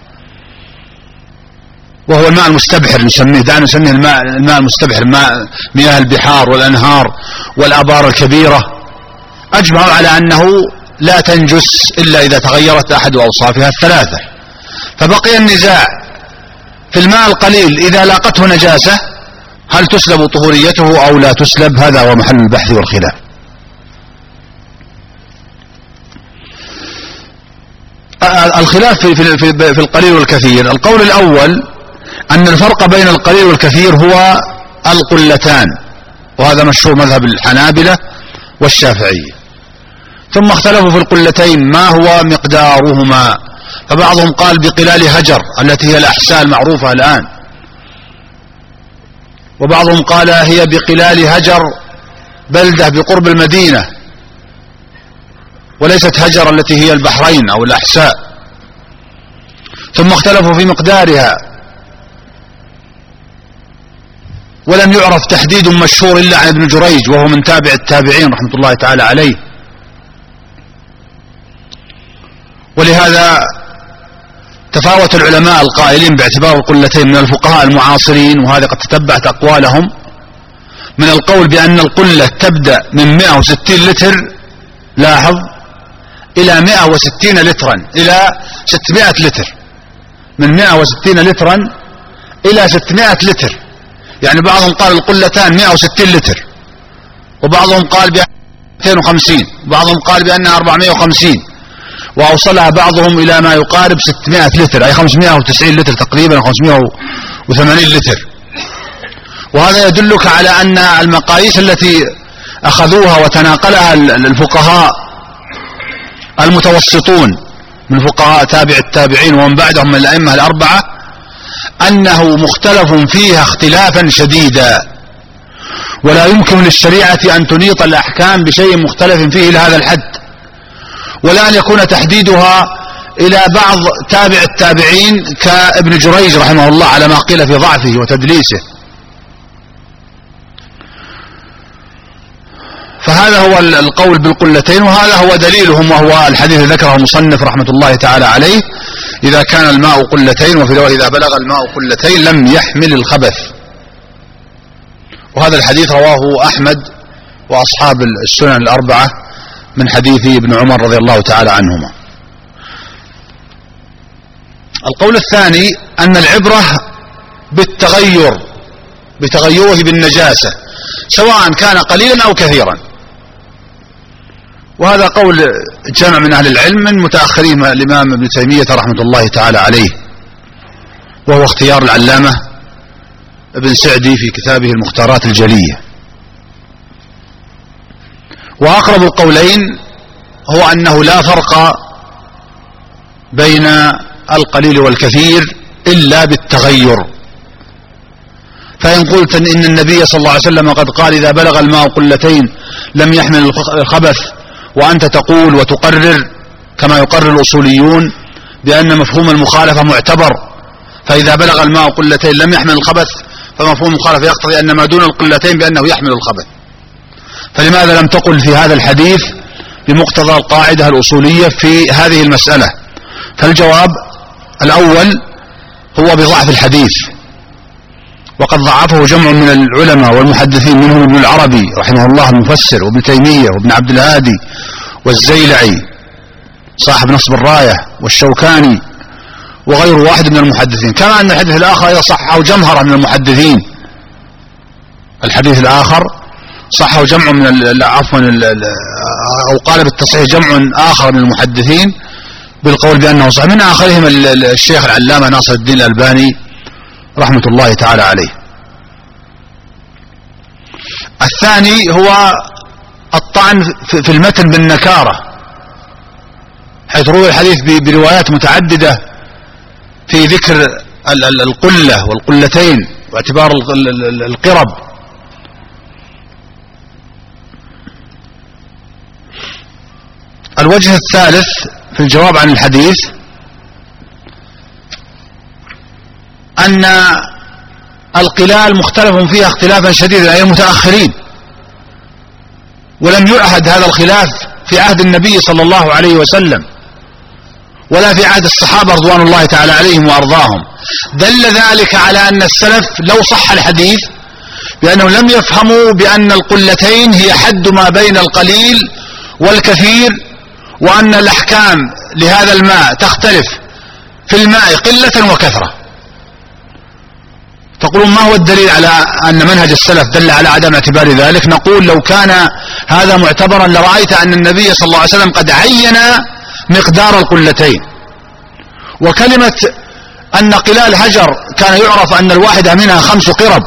Speaker 1: وهو الماء المستبحر نسميه، دعنا نسميه الماء المستبحر، مياه البحار والأنهار والآبار الكبيرة. أجمعوا على أنه لا تنجس إلا إذا تغيرت أحد أوصافها الثلاثة. فبقي النزاع في الماء القليل إذا لاقته نجاسة هل تسلب طهوريته أو لا تسلب، هذا هو محل البحث والخلاف. الخلاف في القليل والكثير. القول الأول أن الفرق بين القليل والكثير هو القلتان، وهذا مشهور مذهب الحنابلة والشافعية. ثم اختلفوا في القلتين ما هو مقدارهما، فبعضهم قال بقلال هجر التي هي الأحساء المعروفة الآن، وبعضهم قال هي بقلال هجر بلدة بقرب المدينة، وليست هجر التي هي البحرين أو الأحساء. ثم اختلفوا في مقدارها، ولم يعرف تحديد مشهور إلا عن ابن جريج، وهو من تابع التابعين رحمة الله تعالى عليه. ولهذا تفاوت العلماء القائلين باعتبار القلتين من الفقهاء المعاصرين، وهذا قد تتبعت أقوالهم، من القول بأن القلة تبدأ من 160 لتر، لاحظ، إلى 160 لترا إلى 600 لتر، من 160 لترا إلى 600 لتر. يعني بعضهم قال القلتان 160 لتر، وبعضهم قال بأنها 250، وبعضهم قال بأنها 450، وأوصلها بعضهم إلى ما يقارب 600 لتر، أي 590 لتر تقريبا، 580 لتر. وهذا يدلك على أن المقاييس التي أخذوها وتناقلها الفقهاء المتوسطون من فقهاء تابع التابعين ومن بعدهم من الأئمة الأربعة أنه مختلف فيها اختلافا شديدا، ولا يمكن للشريعة أن تنيط الأحكام بشيء مختلف فيه إلى هذا الحد، ولا أن يكون تحديدها إلى بعض تابع التابعين كابن جريج رحمه الله على ما قيل في ضعفه وتدليسه. فهذا هو القول بالقلتين، وهذا هو دليلهم، وهو الحديث ذكره المصنف رحمة الله تعالى عليه: إذا كان الماء قلتين، وفي رواية إذا بلغ الماء قلتين لم يحمل الخبث. وهذا الحديث رواه أحمد وأصحاب السنن الأربعة من حديث ابن عمر رضي الله تعالى عنهما. القول الثاني أن العبرة بتغيره بالنجاسة سواء كان قليلا أو كثيرا، وهذا قول جمع من أهل العلم من متأخرين الإمام ابن تيمية رحمة الله تعالى عليه، وهو اختيار العلامة ابن سعدي في كتابه المختارات الجلية. وأقرب القولين هو أنه لا فرق بين القليل والكثير إلا بالتغير. فإن قلت إن النبي صلى الله عليه وسلم قد قال إذا بلغ الماء قلتين لم يحمل الخبث، وأنت تقول وتقرر كما يقرر الأصوليون بأن مفهوم المخالفة معتبر، فإذا بلغ الماء قلتين لم يحمل الخبث، فمفهوم المخالفة يقتضي أن ما دون القلتين بأنه يحمل الخبث، فلماذا لم تقل في هذا الحديث بمقتضى القاعدة الأصولية في هذه المسألة؟ فالجواب الأول هو بضعف الحديث، وقد ضعفه جمع من العلماء والمحدثين منهم ابن العربي رحمه الله المفسر، وابن تيمية، وابن عبد الهادي، والزيلعي صاحب نصب الراية، والشوكاني، وغير واحد من المحدثين. كما أن الحديث الآخر أيضا صححه جمهرة من المحدثين. الحديث الآخر صححه جمع من أو قال بالتصحيح جمع آخر من المحدثين بالقول بأنه صحيح، من آخرهم الشيخ العلامة ناصر الدين الألباني رحمة الله تعالى عليه. الثاني هو الطعن في المتن بالنكارة، حيث روي الحديث بروايات متعددة في ذكر القلة والقلتين واعتبار القرب. الوجه الثالث في الجواب عن الحديث أن القلال مختلف فيها اختلافا شديدا أي المتأخرين، ولم يعهد هذا الخلاف في عهد النبي صلى الله عليه وسلم ولا في عهد الصحابة رضوان الله تعالى عليهم وأرضاهم. دل ذلك على أن السلف لو صح الحديث بأنهم لم يفهموا بأن القلتين هي حد ما بين القليل والكثير، وأن الأحكام لهذا الماء تختلف في الماء قلة وكثرة. تقولون ما هو الدليل على أن منهج السلف دل على عدم اعتبار ذلك؟ نقول لو كان هذا معتبرا لرأيت أن النبي صلى الله عليه وسلم قد عين مقدار القلتين. وكلمة أن قلال هجر كان يعرف أن الواحدة منها 5 قرب،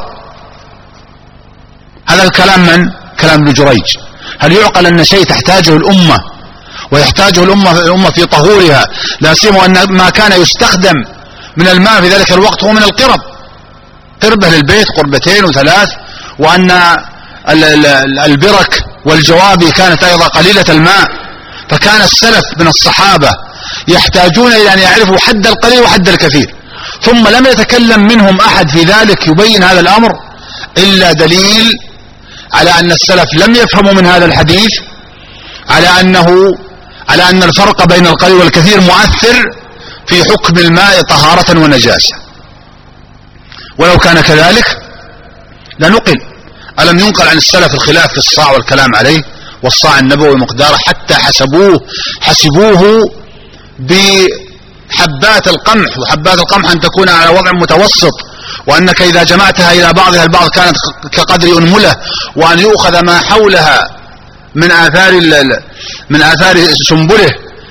Speaker 1: هذا الكلام من؟ كلام ابن جريج. هل يعقل أن شيء تحتاجه الأمة ويحتاجه الأمة في طهورها، لا سيما أن ما كان يستخدم من الماء في ذلك الوقت هو من القرب، قربة للبيت، قربتين وثلاث، وأن البرك والجوابي كانت أيضا قليلة الماء، فكان السلف من الصحابة يحتاجون إلى أن يعرفوا حد القليل وحد الكثير، ثم لم يتكلم منهم أحد في ذلك يبين هذا الأمر إلا دليل على أن السلف لم يفهموا من هذا الحديث على أن الفرق بين القليل والكثير مؤثر في حكم الماء طهارة ونجاسة. ولو كان كذلك لنقل. ألم ينقل عن السلف الخلاف في الصاع والكلام عليه، والصاع النبوي مقداره حتى حسبوه بحبات القمح، وحبات القمح أن تكون على وضع متوسط، وأنك إذا جمعتها إلى بعضها البعض كانت كقدر أنملة، وأن يؤخذ ما حولها من آثار سنبله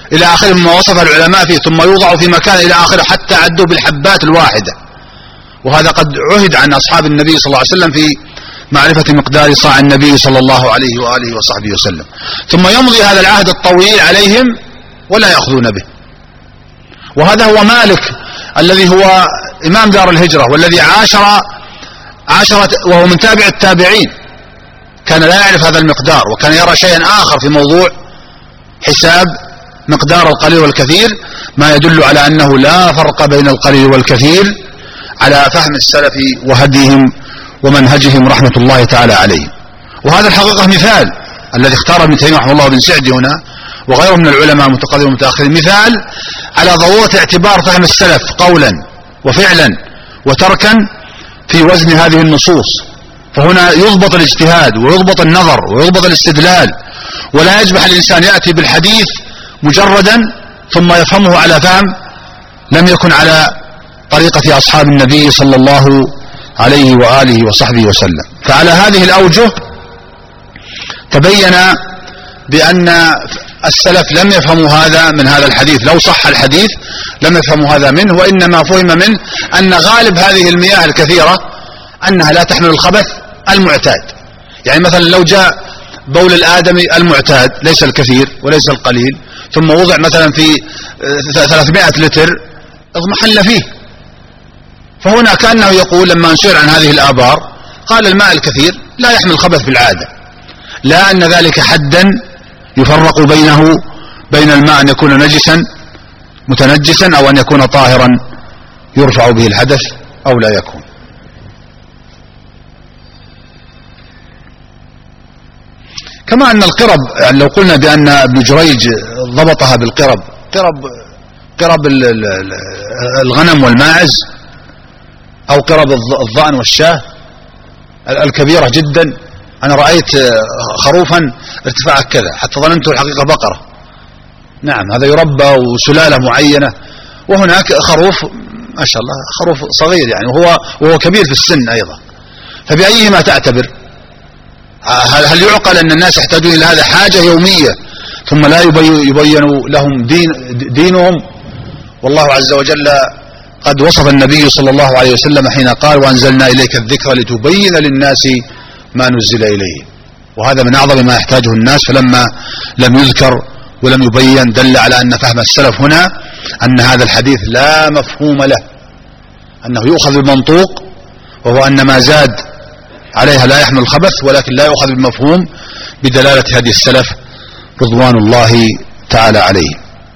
Speaker 1: إلى آخر ما وصف العلماء فيه، ثم يوضع في مكان إلى آخره حتى عدوا بالحبات الواحدة. وهذا قد عهد عن أصحاب النبي صلى الله عليه وسلم في معرفة مقدار صاع النبي صلى الله عليه وآله وصحبه وسلم. ثم يمضي هذا العهد الطويل عليهم ولا يأخذون به. وهذا هو مالك الذي هو إمام دار الهجرة والذي عاشر وهو من تابع التابعين، كان لا يعرف هذا المقدار، وكان يرى شيئا آخر في موضوع حساب مقدار القليل والكثير، ما يدل على أنه لا فرق بين القليل والكثير على فهم السلف وهديهم ومنهجهم رحمة الله تعالى عليهم. وهذا الحقيقة مثال الذي اختار ابن تيمية رحمه الله بن سعدي هنا وغيره من العلماء المتقدمين والمتأخرين، مثال على ضرورة اعتبار فهم السلف قولا وفعلا وتركا في وزن هذه النصوص. فهنا يضبط الاجتهاد ويضبط النظر ويضبط الاستدلال، ولا يجبح الإنسان يأتي بالحديث مجردا ثم يفهمه على فهم لم يكن على طريقة أصحاب النبي صلى الله عليه وآله وصحبه وسلم. فعلى هذه الأوجه تبين بأن السلف لم يفهموا هذا من هذا الحديث، لو صح الحديث لم يفهموا هذا منه، وإنما فهم منه أن غالب هذه المياه الكثيرة أنها لا تحمل الخبث المعتاد. يعني مثلا لو جاء بول الآدمي المعتاد ليس الكثير وليس القليل، ثم وضع مثلا في 300 لتر اضمحل فيه، فهنا كأنه يقول لما نسئل عن هذه الآبار قال الماء الكثير لا يحمل الخبث بالعادة، لا أن ذلك حدا يفرق بين الماء أن يكون نجسا متنجسا أو أن يكون طاهرا يرفع به الحدث أو لا يكون. كما أن القرب، يعني لو قلنا بأن ابن جريج ضبطها بالقرب، قرب الغنم والماعز أو قرب الضأن والشاه الكبيرة جدا، أنا رأيت خروفا ارتفاعه كذا حتى ظننته الحقيقة بقرة. نعم هذا يربى وسلالة معينة، وهناك خروف ما شاء الله خروف صغير يعني وهو كبير في السن أيضا. فبأيهما تعتبر؟ هل يعقل أن الناس يحتاجون إلى هذا حاجة يومية ثم لا يبين لهم دينهم؟ والله عز وجل قد وصف النبي صلى الله عليه وسلم حين قال وأنزلنا إليك الذكر لتبين للناس ما نزل إليه، وهذا من أعظم ما يحتاجه الناس. فلما لم يذكر ولم يبين دل على أن فهم السلف هنا أن هذا الحديث لا مفهوم له، أنه يؤخذ بالمنطوق، وهو أن ما زاد عليها لا يحمل الخبث، ولكن لا يؤخذ بالمفهوم بدلالة هدي السلف رضوان الله تعالى عليه.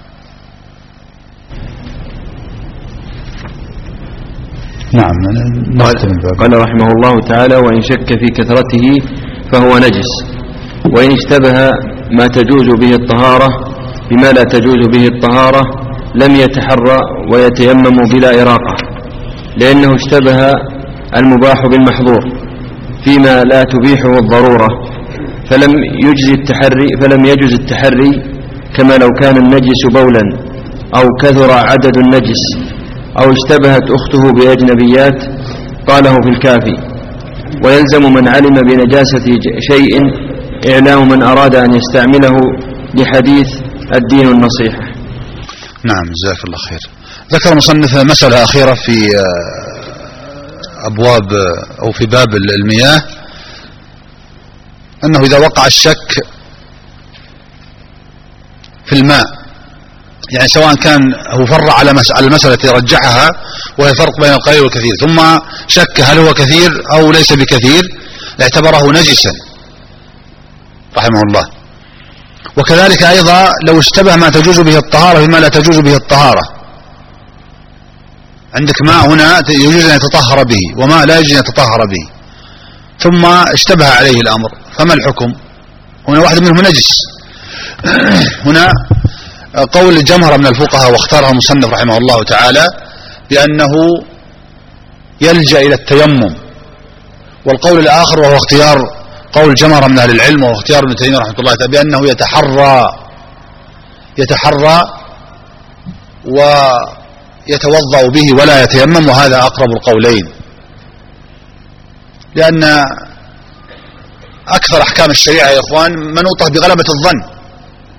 Speaker 2: نعم. قال رحمه الله تعالى وإن شك في كثرته فهو نجس، وإن اشتبه ما تجوز به الطهارة بما لا تجوز به الطهارة لم يتحرى ويتيمم بلا إراقة، لأنه اشتبه المباح بالمحظور فيما لا تبيحه الضرورة، فلم يجز التحري كما لو كان النجس بولا أو كثر عدد النجس أو اشتبهت أخته بأجنبيات، قاله في الكافي. ويلزم من علم بنجاسة شيء إعلام من أراد أن يستعمله لحديث الدين النصيحة.
Speaker 1: نعم جزاك الله خير. ذكر المصنف مسألة أخيرة في أبواب أو في باب المياه، أنه إذا وقع الشك في الماء، يعني سواء كان هو فرع على المسألة التي رجحها وهي الفرق بين القليل والكثير، ثم شك هل هو كثير أو ليس بكثير، اعتبره نجسا رحمه الله. وكذلك أيضا لو اشتبه ما تجوز به الطهارة بما لا تجوز به الطهارة، عندك ماء هنا يجوز أن يتطهر به وما لا يجوز أن يتطهر به، ثم اشتبه عليه الأمر، فما الحكم؟ هنا واحد منهم نجس. هنا قول جمهرة من الفقهاء واختارها المصنف رحمه الله تعالى بأنه يلجأ إلى التيمم، والقول الآخر وهو اختيار قول جمهرة من أهل العلم وهو اختيار ابن تيمية رحمه الله تعالى بأنه يتحرى ويتوضأ به ولا يتيمم، وهذا أقرب القولين، لأن أكثر أحكام الشريعة يا إخوان منوطة بغلبة الظن،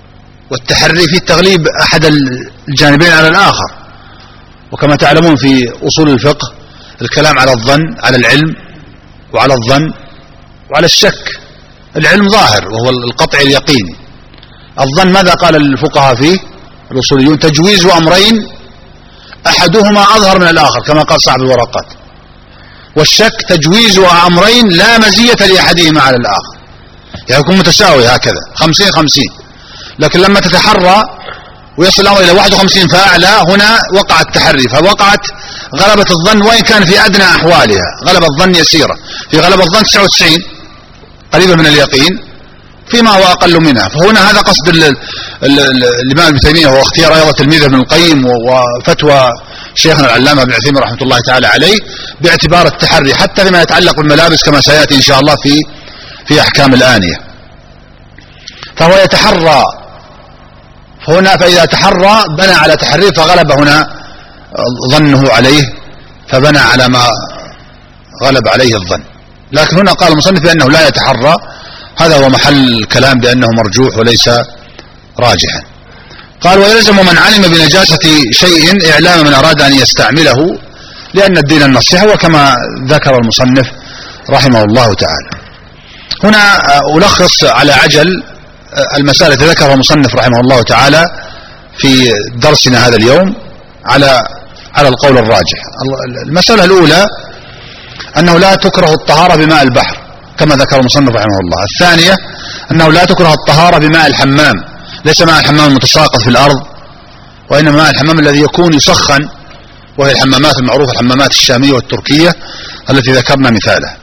Speaker 1: والتحري في التغليب أحد الجانبين على الآخر. وكما تعلمون في أصول الفقه الكلام على الظن، على العلم وعلى الظن وعلى الشك. العلم ظاهر وهو القطع اليقيني. الظن ماذا قال الفقهاء فيه الأصوليون؟ تجويز أمرين أحدهما أظهر من الآخر كما قال صاحب الورقات. والشك تجويز أمرين لا مزية لأحدهما على الآخر، يعني يكون متساوي هكذا 50-50. لكن لما تتحرى ويصل الأمر إلى 51 فأعلى هنا وقع التحري، فوقعت غلبة الظن وإن كان في أدنى أحوالها. غلبة الظن يسيرة، في غلبة الظن 99 قريبة من اليقين فيما هو أقل منها. فهنا هذا قصد الإمام ابن تيمية واختيار أيضا تلميذه ابن القيم وفتوى شيخنا العلامة ابن عثيمين رحمة الله تعالى عليه باعتبار التحري حتى فيما يتعلق بالملابس كما سيأتي إن شاء الله في أحكام الآنية. فهو يتحرى هنا، فإذا تحرى بنى على تحريه فغلب هنا ظنه عليه فبنى على ما غلب عليه الظن. لكن هنا قال المصنف بأنه لا يتحرى، هذا هو محل الكلام بأنه مرجوح وليس راجحا. قال ويلزم من علم بنجاسة شيء إعلام من أراد أن يستعمله لأن الدين النصيحة، وكما ذكر المصنف رحمه الله تعالى. هنا ألخص على عجل المسألة التي ذكرها المصنف رحمه الله تعالى في درسنا هذا اليوم على القول الراجح. المسألة الأولى أنه لا تكره الطهارة بماء البحر كما ذكر المصنف رحمه الله. الثانية أنه لا تكره الطهارة بماء الحمام، ليس ماء الحمام المتساقط في الأرض، وإنما ماء الحمام الذي يكون يسخن، وهي الحمامات المعروفة الحمامات الشامية والتركية التي ذكرنا مثالها.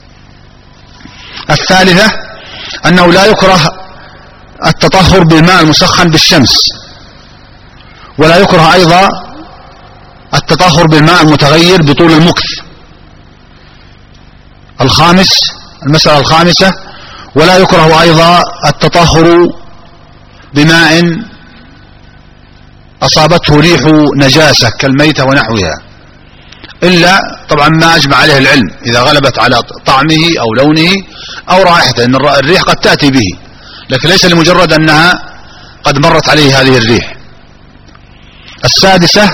Speaker 1: الثالثة أنه لا يكره التطهر بالماء المسخن بالشمس، ولا يكره أيضا التطهر بالماء المتغير بطول المكث. المسألة الخامسة ولا يكره أيضا التطهر بماء أصابته ريح نجاسة كالميتة ونحوها، إلا طبعا ما أجمع عليه العلم إذا غلبت على طعمه أو لونه أو رائحته، إن الريح قد تأتي به لكن ليس لمجرد أنها قد مرت عليه هذه الريح. السادسة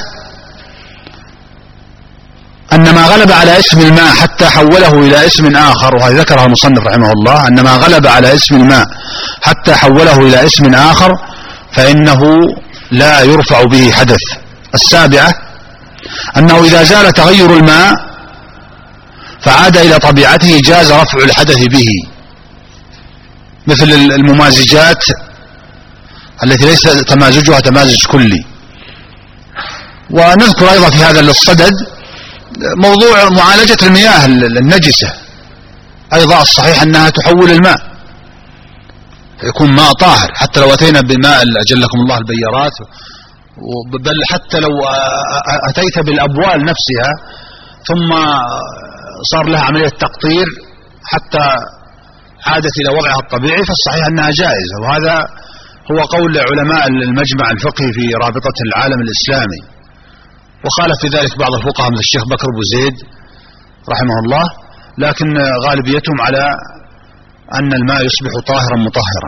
Speaker 1: أن ما غلب على اسم الماء حتى حوله إلى اسم آخر، وهذا ذكرها المصنف رحمه الله، أن ما غلب على اسم الماء حتى حوله إلى اسم آخر فإنه لا يرفع به حدث. السابعة أنه إذا زال تغير الماء فعاد إلى طبيعته جاز رفع الحدث به، مثل الممازجات التي ليس تمازجها تمازج كلي. ونذكر أيضا في هذا الصدد موضوع معالجة المياه النجسة، أيضا الصحيح أنها تحول الماء يكون ماء طاهر، حتى لو أتينا بماء أجلكم الله البيارات، بل حتى لو أتيت بالأبوال نفسها ثم صار لها عملية تقطير حتى عادت إلى وضعها الطبيعي فالصحيح أنها جائزة. وهذا هو قول علماء المجمع الفقهي في رابطة العالم الإسلامي، وخالف في ذلك بعض الفقهاء مثل الشيخ بكر بو زيد رحمه الله، لكن غالبيتهم على أن الماء يصبح طاهرا مطهرا.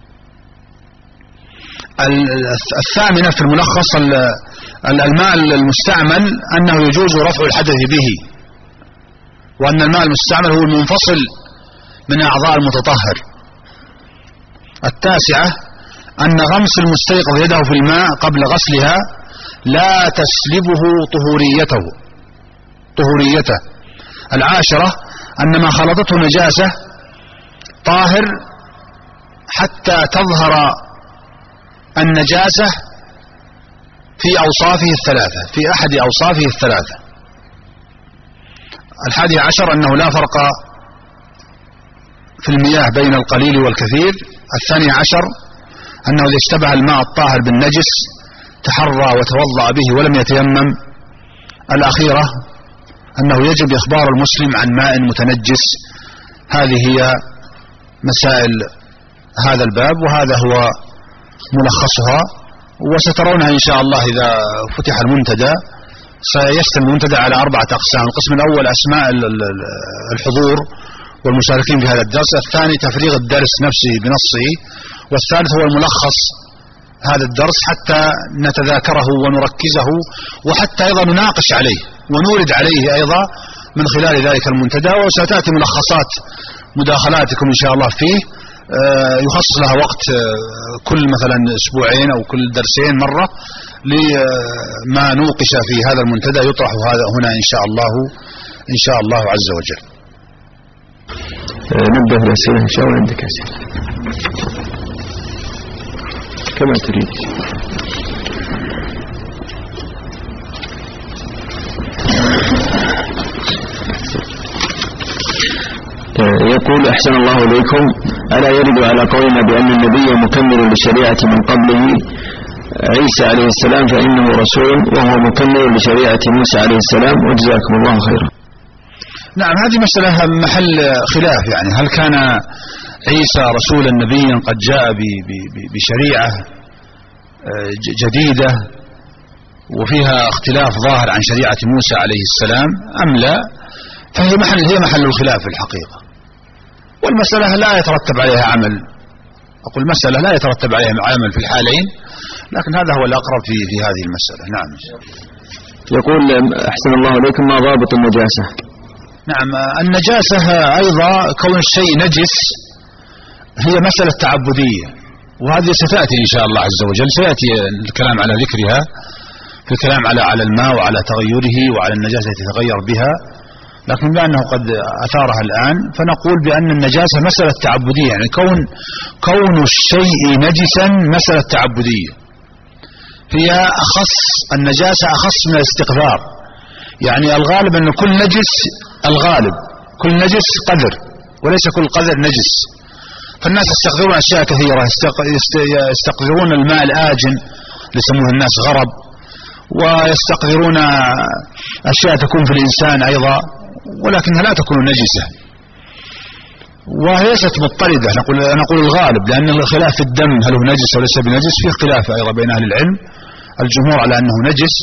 Speaker 1: الثامنة في الملخص الماء المستعمل أنه يجوز رفع الحدث به، وأن الماء المستعمل هو المنفصل من أعضاء المتطهر. التاسعة أن غمس المستيقظ يده في الماء قبل غسلها لا تسلبه طهوريته. العاشرة أن ما خلطته نجاسة طاهر حتى تظهر النجاسة في أوصافه الثلاثة، في أحد أوصافه الثلاثة. 11 أنه لا فرق في المياه بين القليل والكثير. 12 أنه إذا اشتبه الماء الطاهر بالنجس تحرى وتوضأ به ولم يتيمم. الأخيرة أنه يجب إخبار المسلم عن ماء متنجس. هذه هي مسائل هذا الباب، وهذا هو ملخصها. وسترونها إن شاء الله إذا فتح المنتدى سيشتمل المنتدى على 4 أقسام. القسم الأول أسماء الحضور والمشاركين في هذا الدرس، الثاني تفريغ الدرس نفسه بنصه، والثالث هو الملخص هذا الدرس حتى نتذاكره ونركزه، وحتى أيضا نناقش عليه ونورد عليه أيضا من خلال ذلك المنتدى. وستأتي ملخصات مداخلاتكم إن شاء الله فيه، يخصص لها وقت كل مثلا أسبوعين أو كل درسين مرة لما نوقش في هذا المنتدى، يطرح هذا هنا إن شاء الله عز وجل.
Speaker 2: نبدأ بالأسئلة إن شاء الله. عندك أسئلة كما تريد. يقول أحسن الله إليكم: ألا يرد على قولنا بأن النبي مكمل للشريعة من قبله عيسى عليه السلام فإنه رسول وهو مكمل لشريعة موسى عليه السلام، وجزاكم الله خيرا.
Speaker 1: نعم، هذه مسألة محل خلاف، يعني هل كان عيسى رسولا نبيا قد جاء بشريعة جديدة وفيها اختلاف ظاهر عن شريعة موسى عليه السلام أم لا؟ فهي محل الخلاف في الحقيقة، والمسألة لا يترتب عليها عمل. أقول المسألة لا يترتب عليها عمل في الحالين، لكن هذا هو الأقرب في هذه المسألة. نعم.
Speaker 2: يقول أحسن الله إليكم: ما ضابط النجاسة؟
Speaker 1: نعم، النجاسة أيضا كون الشيء نجس هي مسألة تعبدية، وهذه ستأتي إن شاء الله عز وجل، سيأتي الكلام على ذكرها في الكلام على الماء وعلى تغيره وعلى النجاسة التي تتغير بها، لكن بأنه قد أثارها الآن فنقول بأن النجاسة مسألة تعبدية، يعني كون الشيء نجسا مسألة تعبدية، هي أخص، النجاسة أخص من الاستقذار. يعني الغالب أن كل نجس قذر، وليس كل قذر نجس. فالناس يستقذرون أشياء كثيرة، يستقذرون الماء الآجن يسموه الناس غرب، ويستقذرون أشياء تكون في الإنسان أيضا ولكنها لا تكون نجسة، وهي ليست مضطردة. نقول الغالب، لأن الخلاف في الدم هل هو نجس أو ليس بنجس فيه خلاف أيضا بين أهل العلم. الجمهور على أنه نجس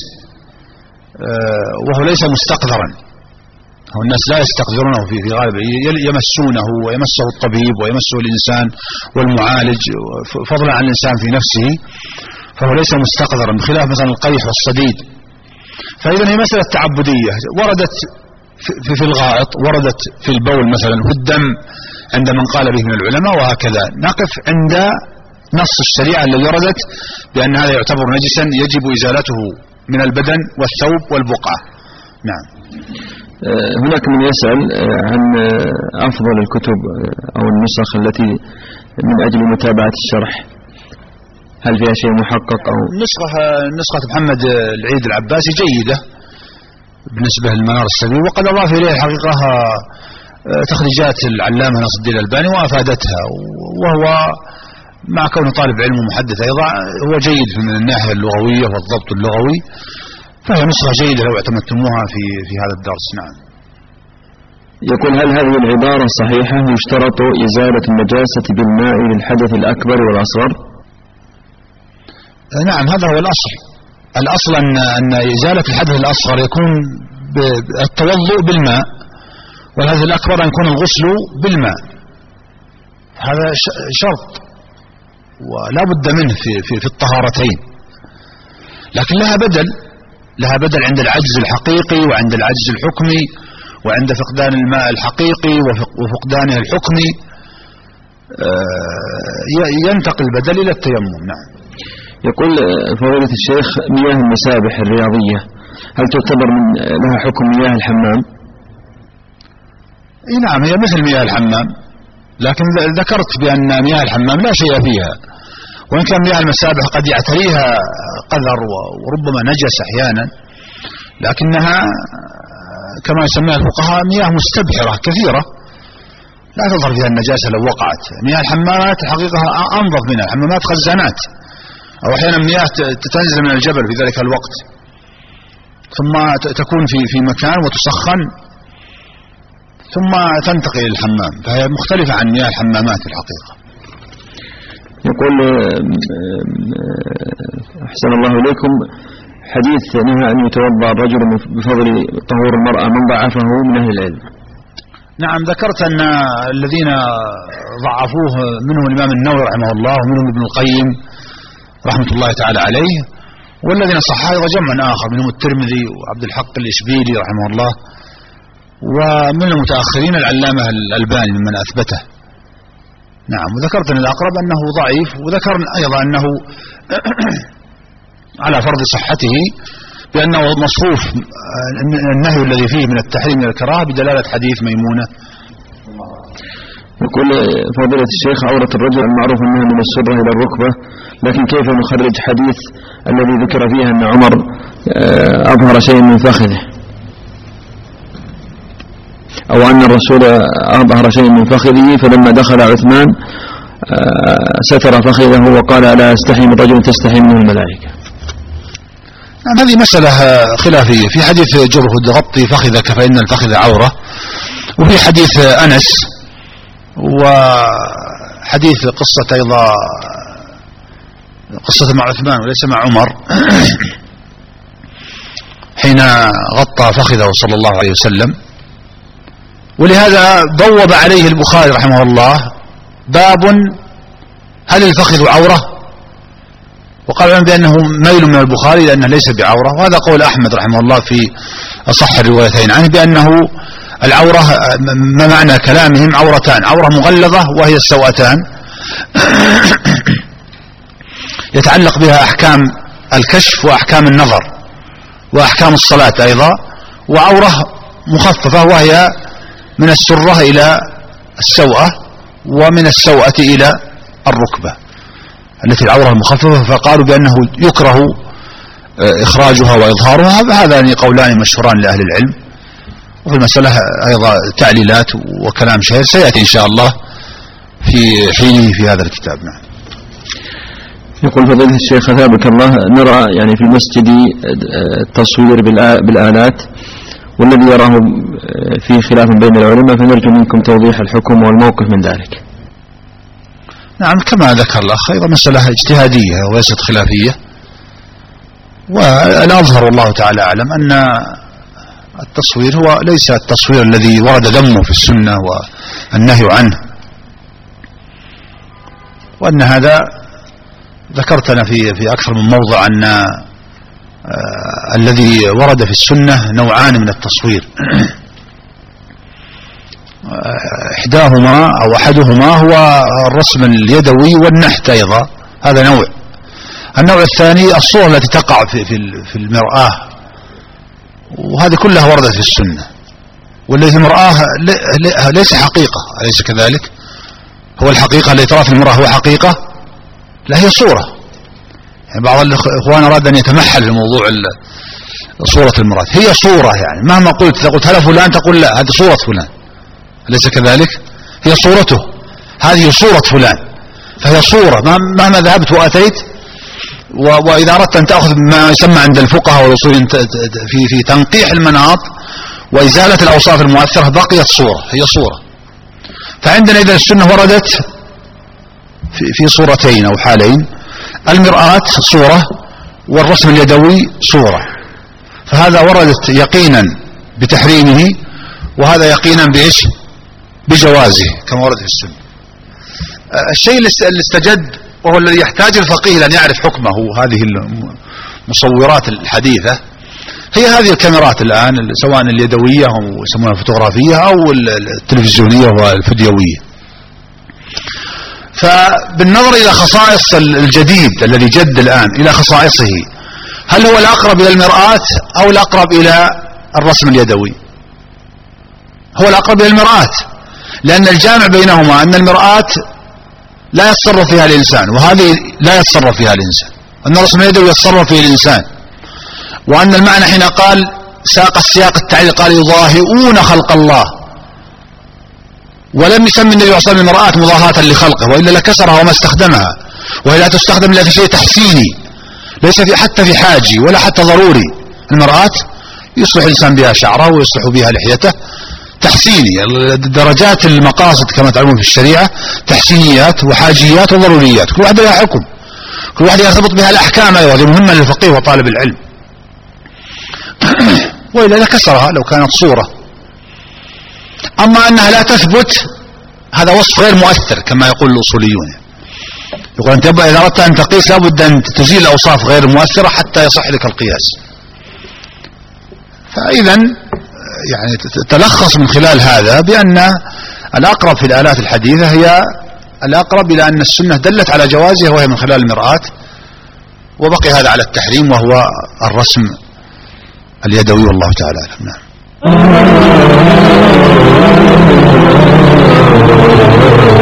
Speaker 1: وهو ليس مستقذرا، هو الناس لا يستقذرونه في غالب، يمسونه ويمسه الطبيب ويمسه الإنسان والمعالج، فضلا عن الإنسان في نفسه، فهو ليس مستقذرا، بخلاف مثلا القيح والصديد. فإذا هي مسألة تعبدية، وردت في الغائط، وردت في البول مثلا، في الدم عند من قال به من العلماء، وهكذا نقف عند نص الشريعة الذي وردت بأن هذا يعتبر نجسا يجب إزالته من البدن والثوب والبقعة. نعم.
Speaker 2: هناك من يسأل عن أفضل الكتب أو النسخ التي من أجل متابعة الشرح، هل فيها شيء محقق أو
Speaker 1: نسخة محمد العيد العباسي جيدة بالنسبة للمنار السبيل، وقد أضاف إليها الحقيقة تخريجات العلامة ناصر الدين الألباني وأفادتها، وهو مع كونه طالب علم ومحدث أيضا هو جيد من الناحية اللغوية والضبط اللغوي، فهي نسخة جيدة لو اعتمدتموها في هذا الدرس. نعم.
Speaker 2: يقول: هل هذه العبارة صحيحة يشترط إزالة النجاسة بالماء للحدث الأكبر والأصغر؟
Speaker 1: نعم، هذا هو الأصل أن إزالة الحدث الأصغر يكون بالتوضؤ بالماء، والحدث الأكبر أن يكون الغسل بالماء، هذا شرط ولا بد منه في الطهارتين، لكن لها بدل عند العجز الحقيقي وعند العجز الحكمي وعند فقدان الماء الحقيقي وفقدانه الحكمي، ينتقل البدل إلى التيمم. نعم.
Speaker 2: يقول فضيلة الشيخ: مياه المسابح الرياضية هل تعتبر لها حكم مياه الحمام؟
Speaker 1: نعم، هي مثل مياه الحمام، لكن ذكرت بأن مياه الحمام لا شيء فيها، وإن كان مياه المسابح قد يعتريها قذر وربما نجس أحيانا، لكنها كما يسميها الفقهاء مياه مستبحرة كثيرة لا تظهر فيها النجاسة لو وقعت. مياه الحمامات حقيقة أنظف منها، الحمامات خزانات، أو أحيانا مياه تنزل من الجبل في ذلك الوقت ثم تكون في مكان وتسخن ثم تنتقل إلى الحمام، فهي مختلفة عن مياه الحمامات في الحقيقة.
Speaker 2: يقول: أحسن الله إليكم، حديث نهى أن يتوضأ الرجل بفضل طهور المرأة من ضعفه من أهل العلم.
Speaker 1: نعم، ذكرت أن الذين ضعفوه منهم الإمام النووي رحمه الله ومنهم ابن القيم رحمة الله تعالى عليه، والذين صححوا أيضا جمع آخر منهم الترمذي وعبد الحق الإشبيلي رحمه الله، ومن المتأخرين العلامة الألباني ممن أثبته. نعم. وذكرت أن الأقرب أنه ضعيف، وذكرنا أيضا أنه على فرض صحته بأنه مصروف النهي الذي فيه من التحريم من الكراهة بدلالة حديث ميمونة.
Speaker 2: يقول فضيلة الشيخ: عورة الرجل المعروف أنها من السرة إلى الركبة، لكن كيف نخرج حديث الذي ذكر فيه أن عمر أظهر شيء من فخذه، أو أن الرسول أظهر شيء من فخذه فلما دخل عثمان ستر فخذه وقال: ألا أستحي من رجل تستحي منه الملائكة؟
Speaker 1: هذه مسألة خلافية. في حديث جرهد: غطي فخذك فإن الفخذ عورة، وفي حديث أنس، وحديث قصة أيضا قصة مع عثمان وليس مع عمر حين غطى فخذه صلى الله عليه وسلم. ولهذا بوب عليه البخاري رحمه الله باب: هل الفخذ عورة؟ وقال بأنه ميل من البخاري لأنه ليس بعورة، وهذا قول أحمد رحمه الله في أصح الروايتين عنه، بأنه العورة ما معنى كلامهم عورتان: عورة مغلظة وهي السوأتان يتعلق بها أحكام الكشف وأحكام النظر وأحكام الصلاة أيضا، وعورة مخففة وهي من السرة إلى السوأة ومن السوأة إلى الركبة التي العورة المخففة، فقالوا بأنه يكره إخراجها وإظهارها. هذان قولان مشهوران لأهل العلم، وفي المسألة أيضا تعليلات وكلام شهير سيأتي إن شاء الله في حينه في هذا الكتاب. نعم.
Speaker 2: يقول فضيلة الشيخ أثابك الله: نرى يعني في المسجد التصوير بالآلات، والذي يراه فيه خلاف بين العلماء، فنرجو منكم توضيح الحكم والموقف من ذلك.
Speaker 1: نعم، كما ذكر الأخ أيضا مسألة اجتهادية وليست خلافية، والأظهر والله تعالى أعلم أن التصوير هو ليس التصوير الذي ورد ذمه في السنة والنهي عنه، وأن هذا ذكرتنا في أكثر من موضع أن الذي ورد في السنة نوعان من التصوير، إحداهما أو أحدهما هو الرسم اليدوي والنحت أيضا، هذا نوع. النوع الثاني الصور التي تقع في المرآة، وهذه كلها وردت في السنة. والذي في المرآة ليس حقيقة، أليس كذلك؟ هو الحقيقة التي ترى في المرآة هو حقيقة؟ لا، هي صورة. يعني بعض الإخوان أراد أن يتمحل في موضوع صورة المرآة، هي صورة. يعني مهما قلت هل فلان، تقول لا، هذه صورة فلان، أليس كذلك؟ هي صورته، هذه صورة فلان، فهي صورة. مهما ذهبت وأتيت، وإذا أردت أن تأخذ ما يسمى عند الفقهاء والأصوليين في تنقيح المناط وإزالة الأوصاف المؤثرة، بقيت صورة، هي صورة. فعندنا إذا السنة وردت في صورتين أو حالين: المرآة صورة والرسم اليدوي صورة، فهذا وردت يقينا بتحريمه، وهذا يقينا بإيش؟ بجوازه كما ورد في السنة. الشيء اللي استجد وهو الذي يحتاج الفقيه لأن يعرف حكمه، هذه المصورات الحديثة، هي هذه الكاميرات الآن، سواء اليدوية أو يسمونها الفوتوغرافية أو التلفزيونية والفيديوية. فبالنظر إلى خصائص الجديد الذي جد الآن إلى خصائصه، هل هو الأقرب إلى المرآة أو الأقرب إلى الرسم اليدوي؟ هو الأقرب إلى المرآة، لأن الجامع بينهما أن المرآة لا يتصرف فيها الإنسان، وهذه لا يتصرف فيها الإنسان، أن الرسم اليدوي يتصرف فيه الإنسان. وأن المعنى حين قال ساق السياق التعليل قال: يضاهئون خلق الله، ولم يسمي النبي صلى الله عليه وسلم المرآة مضاهاة لخلقه، وإلا لكسرها وما استخدمها، وهي لا تستخدم إلا في شيء تحسيني، ليس حتى في حاجي ولا حتى ضروري. المرآة يصلح الإنسان بها شعره ويصلح بها لحيته، تحسيني. درجات المقاصد كما تعلمون في الشريعة تحسينيات وحاجيات وضروريات، كل واحدة لها حكم، كل واحدة يرتبط بها الأحكام، وهذه مهمة للفقيه وطالب العلم. وإلا لكسرها لو كانت صورة. أما أنها لا تثبت، هذا وصف غير مؤثر كما يقول الأصوليون. يقول أنت إذا أردت أن تقيس لابد أن تزيل الأوصاف غير المؤثرة حتى يصح لك القياس. فإذا يعني تلخص من خلال هذا بأن الأقرب في الآلات الحديثة هي الأقرب إلى أن السنة دلت على جوازها وهي من خلال المرآة، وبقي هذا على التحريم وهو الرسم اليدوي والله تعالى أعلم. نعم.